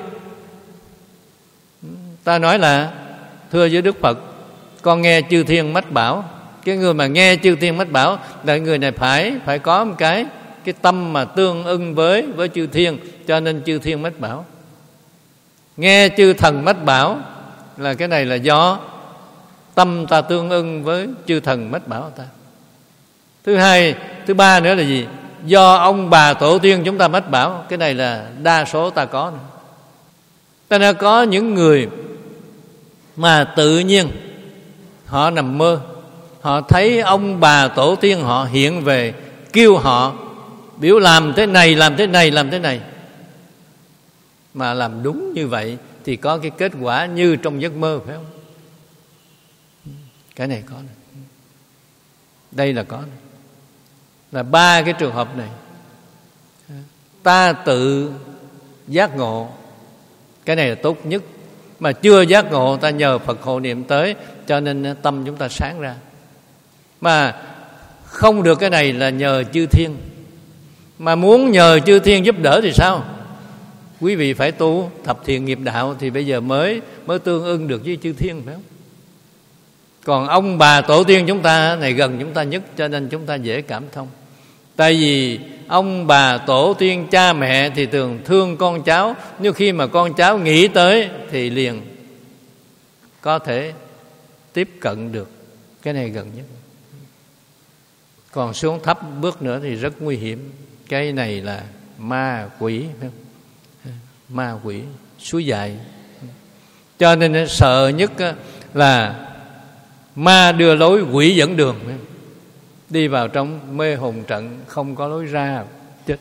Ta nói là thưa với Đức Phật, con nghe chư thiên mách bảo. Cái người mà nghe chư thiên mách bảo là người này phải phải có một cái cái tâm mà tương ưng với với chư thiên, cho nên chư thiên mách bảo. Nghe chư thần mách bảo là cái này là do tâm ta tương ưng với chư thần mách bảo ta. Thứ hai, thứ ba nữa là gì? Do ông bà tổ tiên chúng ta mách bảo. Cái này là đa số ta có nữa. Ta đã có những người mà tự nhiên họ nằm mơ, họ thấy ông bà tổ tiên họ hiện về, kêu họ biểu làm thế này, làm thế này, làm thế này, mà làm đúng như vậy thì có cái kết quả như trong giấc mơ, phải không? Cái này có này. Đây là có này. Là ba cái trường hợp này. Ta tự giác ngộ, cái này là tốt nhất. Mà chưa giác ngộ, ta nhờ Phật hộ niệm tới, cho nên tâm chúng ta sáng ra. Mà không được cái này là nhờ chư thiên. Mà muốn nhờ chư thiên giúp đỡ thì sao? Quý vị phải tu thập thiện nghiệp đạo thì bây giờ mới mới tương ưng được với chư thiên, phải không? Còn ông bà tổ tiên chúng ta này gần chúng ta nhất, cho nên chúng ta dễ cảm thông. Tại vì ông bà tổ tiên cha mẹ thì thường thương con cháu, nhưng khi mà con cháu nghĩ tới thì liền có thể tiếp cận được. Cái này gần nhất. Còn xuống thấp bước nữa thì rất nguy hiểm. Cái này là ma quỷ, phải không? Ma quỷ suối dài. Cho nên sợ nhất là ma đưa lối, quỷ dẫn đường. Đi vào trong mê hồn trận không có lối ra, chết.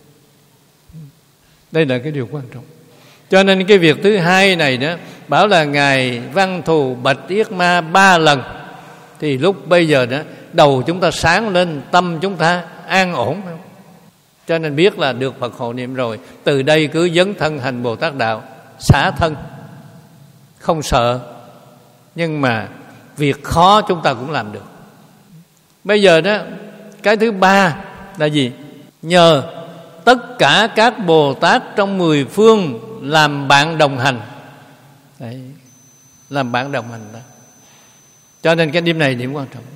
Đây là cái điều quan trọng. Cho nên cái việc thứ hai này đó, bảo là Ngài Văn Thù bạch yết ma ba lần, thì lúc bây giờ đó đầu chúng ta sáng lên, tâm chúng ta an ổn. Cho nên biết là được Phật hộ niệm rồi, từ đây cứ dấn thân hành Bồ Tát đạo, xả thân, không sợ. Nhưng mà việc khó chúng ta cũng làm được. Bây giờ đó, cái thứ ba là gì? Nhờ tất cả các Bồ Tát trong mười phương làm bạn đồng hành. Đấy, làm bạn đồng hành đó. Cho nên cái điểm này điểm quan trọng.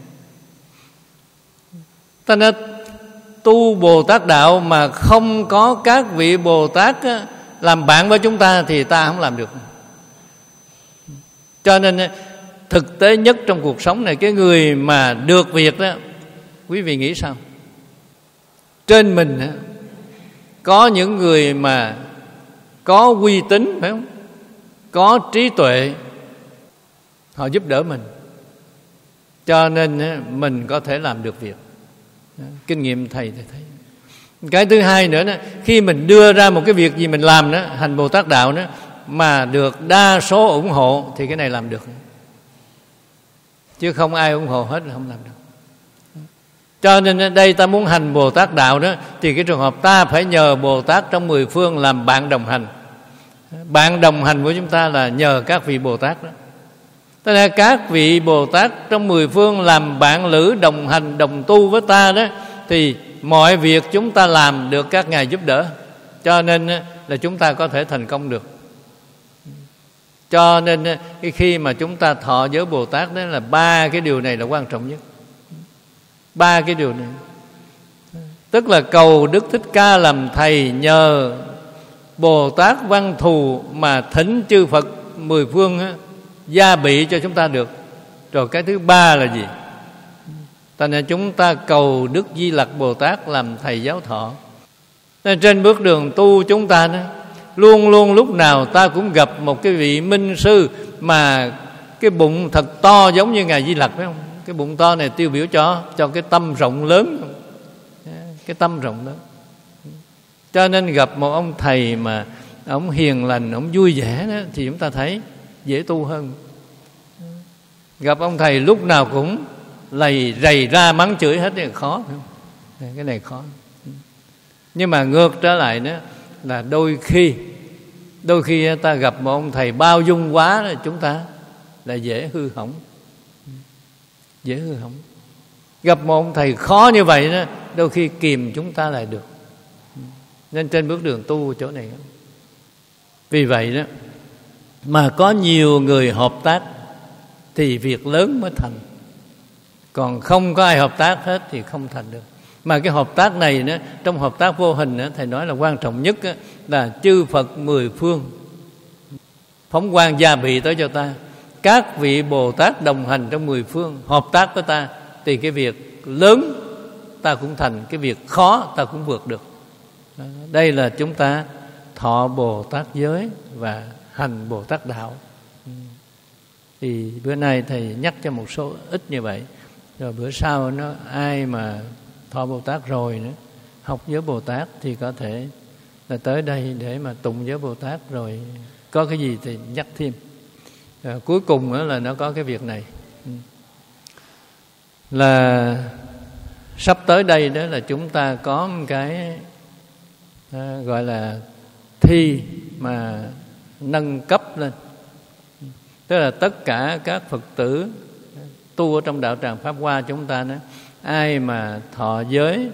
Ta nói tu Bồ Tát đạo mà không có các vị Bồ Tát làm bạn với chúng ta thì ta không làm được. Cho nên thực tế nhất trong cuộc sống này, cái người mà được việc đó, quý vị nghĩ sao? Trên mình có những người mà có uy tín, phải không? Có trí tuệ, họ giúp đỡ mình, cho nên mình có thể làm được việc. Kinh nghiệm thầy thầy thấy. Cái thứ hai nữa đó, khi mình đưa ra một cái việc gì mình làm đó, hành Bồ Tát đạo đó, mà được đa số ủng hộ thì cái này làm được. Chứ không ai ủng hộ hết là không làm được. Cho nên đây ta muốn hành Bồ Tát đạo đó, thì cái trường hợp ta phải nhờ Bồ Tát trong mười phương làm bạn đồng hành. Bạn đồng hành của chúng ta là nhờ các vị Bồ Tát đó. Tức là các vị Bồ Tát trong mười phương làm bạn lữ đồng hành, đồng tu với ta đó, thì mọi việc chúng ta làm được các ngài giúp đỡ. Cho nên là chúng ta có thể thành công được. Cho nên khi mà chúng ta thọ giới Bồ Tát đó là ba cái điều này là quan trọng nhất. Ba cái điều này. Tức là cầu Đức Thích Ca làm thầy, nhờ Bồ Tát Văn Thù mà thỉnh chư Phật mười phương á, gia bị cho chúng ta được. Rồi cái thứ ba là gì? Tại nên chúng ta cầu Đức Di Lặc Bồ Tát làm thầy giáo thọ. Nên trên bước đường tu chúng ta đó, luôn luôn lúc nào ta cũng gặp một cái vị minh sư mà cái bụng thật to giống như Ngài Di Lặc, phải không? Cái bụng to này tiêu biểu cho cho cái tâm rộng lớn, cái tâm rộng lớn. Cho nên gặp một ông thầy mà ông hiền lành, ông vui vẻ đó, thì chúng ta thấy dễ tu hơn. Gặp ông thầy lúc nào cũng lầy rầy ra mắng chửi hết thì khó, cái này khó. Nhưng mà ngược trở lại đó là đôi khi đôi khi ta gặp một ông thầy bao dung quá là chúng ta là dễ hư hỏng, dễ hư hỏng. Gặp một ông thầy khó như vậy đó, đôi khi kìm chúng ta lại được. Nên trên bước đường tu chỗ này, vì vậy đó mà có nhiều người hợp tác thì việc lớn mới thành, còn không có ai hợp tác hết thì không thành được. Mà cái hợp tác này đó, trong hợp tác vô hình đó, thầy nói là quan trọng nhất đó, là chư Phật mười phương phóng quang gia bị tới cho ta. Các vị Bồ Tát đồng hành trong mười phương hợp tác với ta, thì cái việc lớn ta cũng thành, cái việc khó ta cũng vượt được. Đây là chúng ta thọ Bồ Tát giới và hành Bồ Tát đạo. Thì bữa nay thầy nhắc cho một số ít như vậy, rồi bữa sau nó ai mà thọ Bồ Tát rồi nữa, học giới Bồ Tát thì có thể là tới đây để mà tụng giới Bồ Tát, rồi có cái gì thì nhắc thêm. À, cuối cùng là nó có cái việc này là sắp tới đây đó là chúng ta có một cái à, gọi là thi mà nâng cấp lên. Tức là tất cả các Phật tử tu ở trong đạo tràng Pháp Hoa chúng ta đó, ai mà thọ giới,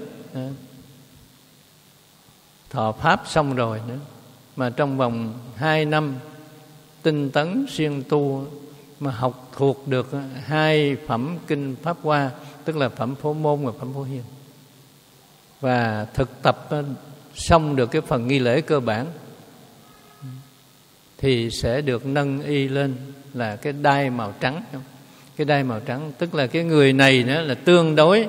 thọ Pháp xong rồi nữa, mà trong vòng hai năm tinh tấn siêng tu mà học thuộc được hai phẩm kinh Pháp Hoa, tức là phẩm Phổ Môn và phẩm Phổ Hiền, và thực tập xong được cái phần nghi lễ cơ bản, thì sẽ được nâng y lên là cái đai màu trắng. Cái đai màu trắng tức là cái người này nữa là tương đối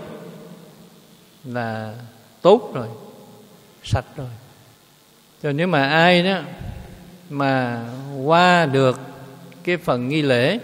là tốt rồi, sạch rồi. Rồi nếu mà ai đó mà qua được cái phần nghi lễ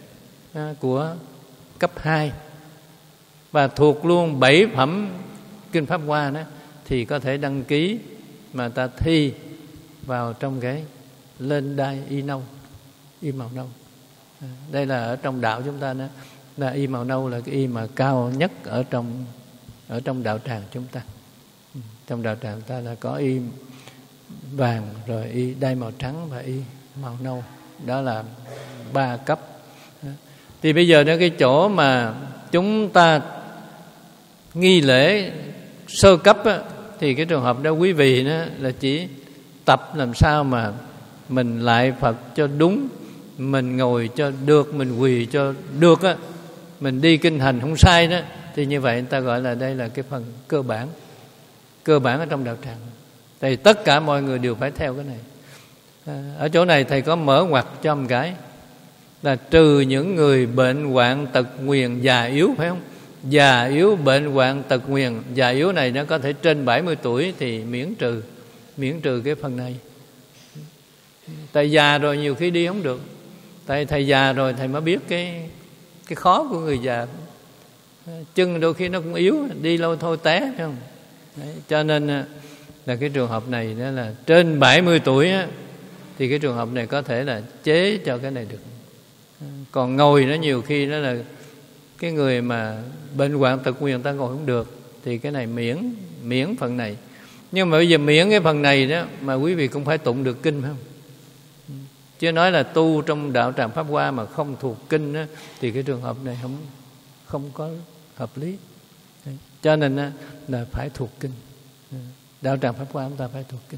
của cấp hai và thuộc luôn bảy phẩm kinh Pháp Hoa đó, thì có thể đăng ký mà ta thi vào trong cái lên đai y nâu, y màu nâu. Đây là ở trong đạo chúng ta đó, là y màu nâu là cái y mà cao nhất ở trong ở trong đạo tràng chúng ta. Trong đạo tràng ta là có y vàng, rồi y đai màu trắng và y màu nâu. Đó là ba cấp. Thì bây giờ đến cái chỗ mà chúng ta nghi lễ sơ cấp á, thì cái trường hợp đó quý vị đó là chỉ tập làm sao mà mình lại Phật cho đúng, mình ngồi cho được, mình quỳ cho được á, mình đi kinh hành không sai đó, thì như vậy người ta gọi là đây là cái phần cơ bản, cơ bản ở trong đạo tràng. Thì tất cả mọi người đều phải theo cái này. À, ở chỗ này thầy có mở ngoặt cho một cái là trừ những người bệnh hoạn tật nguyền già yếu, phải không? Già yếu, bệnh hoạn tật nguyền, già yếu này nó có thể trên bảy mươi tuổi thì miễn trừ, miễn trừ cái phần này. Tại già rồi nhiều khi đi không được. Tại thầy già rồi thầy mới biết cái cái khó của người già. Chân đôi khi nó cũng yếu, đi lâu thôi té, phải không? Đấy, cho nên là cái trường hợp này đó là trên bảy mươi tuổi á, thì cái trường hợp này có thể là chế cho cái này được. Còn ngồi nó nhiều khi đó là cái người mà bệnh hoạn tật nguyền ta ngồi không được, thì cái này miễn miễn phần này. Nhưng mà bây giờ miễn cái phần này đó mà quý vị cũng phải tụng được kinh, phải không? Chứ nói là tu trong đạo tràng Pháp Hoa mà không thuộc kinh đó, thì cái trường hợp này không không có hợp lý. Đấy. Cho nên đó, là phải thuộc kinh. Đạo tràng Pháp Hoa chúng ta phải thuộc kinh.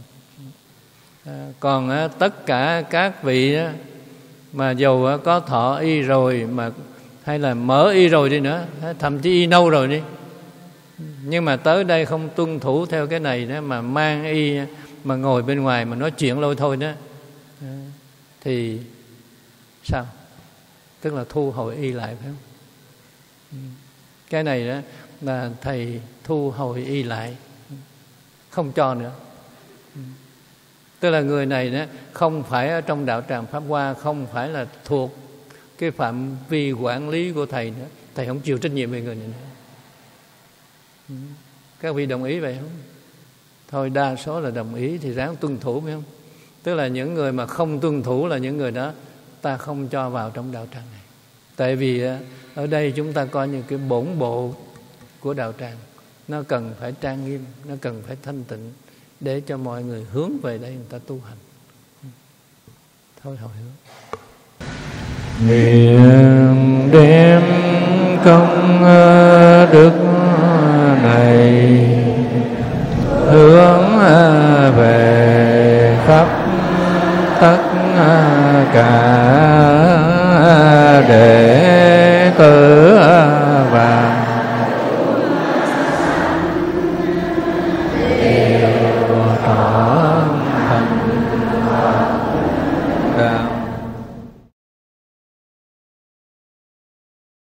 À, còn á, tất cả các vị á, mà dầu á, có thọ y rồi mà hay là mở y rồi đi nữa, thậm chí y nâu rồi đi, nhưng mà tới đây không tuân thủ theo cái này đó, mà mang y mà ngồi bên ngoài mà nói chuyện lôi thôi đó, thì sao? Tức là thu hồi y lại, phải không? Cái này đó là thầy thu hồi y lại, không cho nữa. Tức là người này đó không phải ở trong đạo tràng Pháp Hoa, không phải là thuộc cái phạm vi quản lý của thầy nữa. Thầy không chịu trách nhiệm về người này nữa. Các vị đồng ý vậy không? thôi đa số là đồng ý thì ráng tuân thủ, phải không? Tức là những người mà không tuân thủ là những người đó ta không cho vào trong đạo tràng này. Tại vì ở đây chúng ta coi như cái bổn bộ của đạo tràng, nó cần phải trang nghiêm, nó cần phải thanh tịnh để cho mọi người hướng về đây người ta tu hành. Thôi hồi hướng. Nguyện đem công đức này hướng về khắp tất cả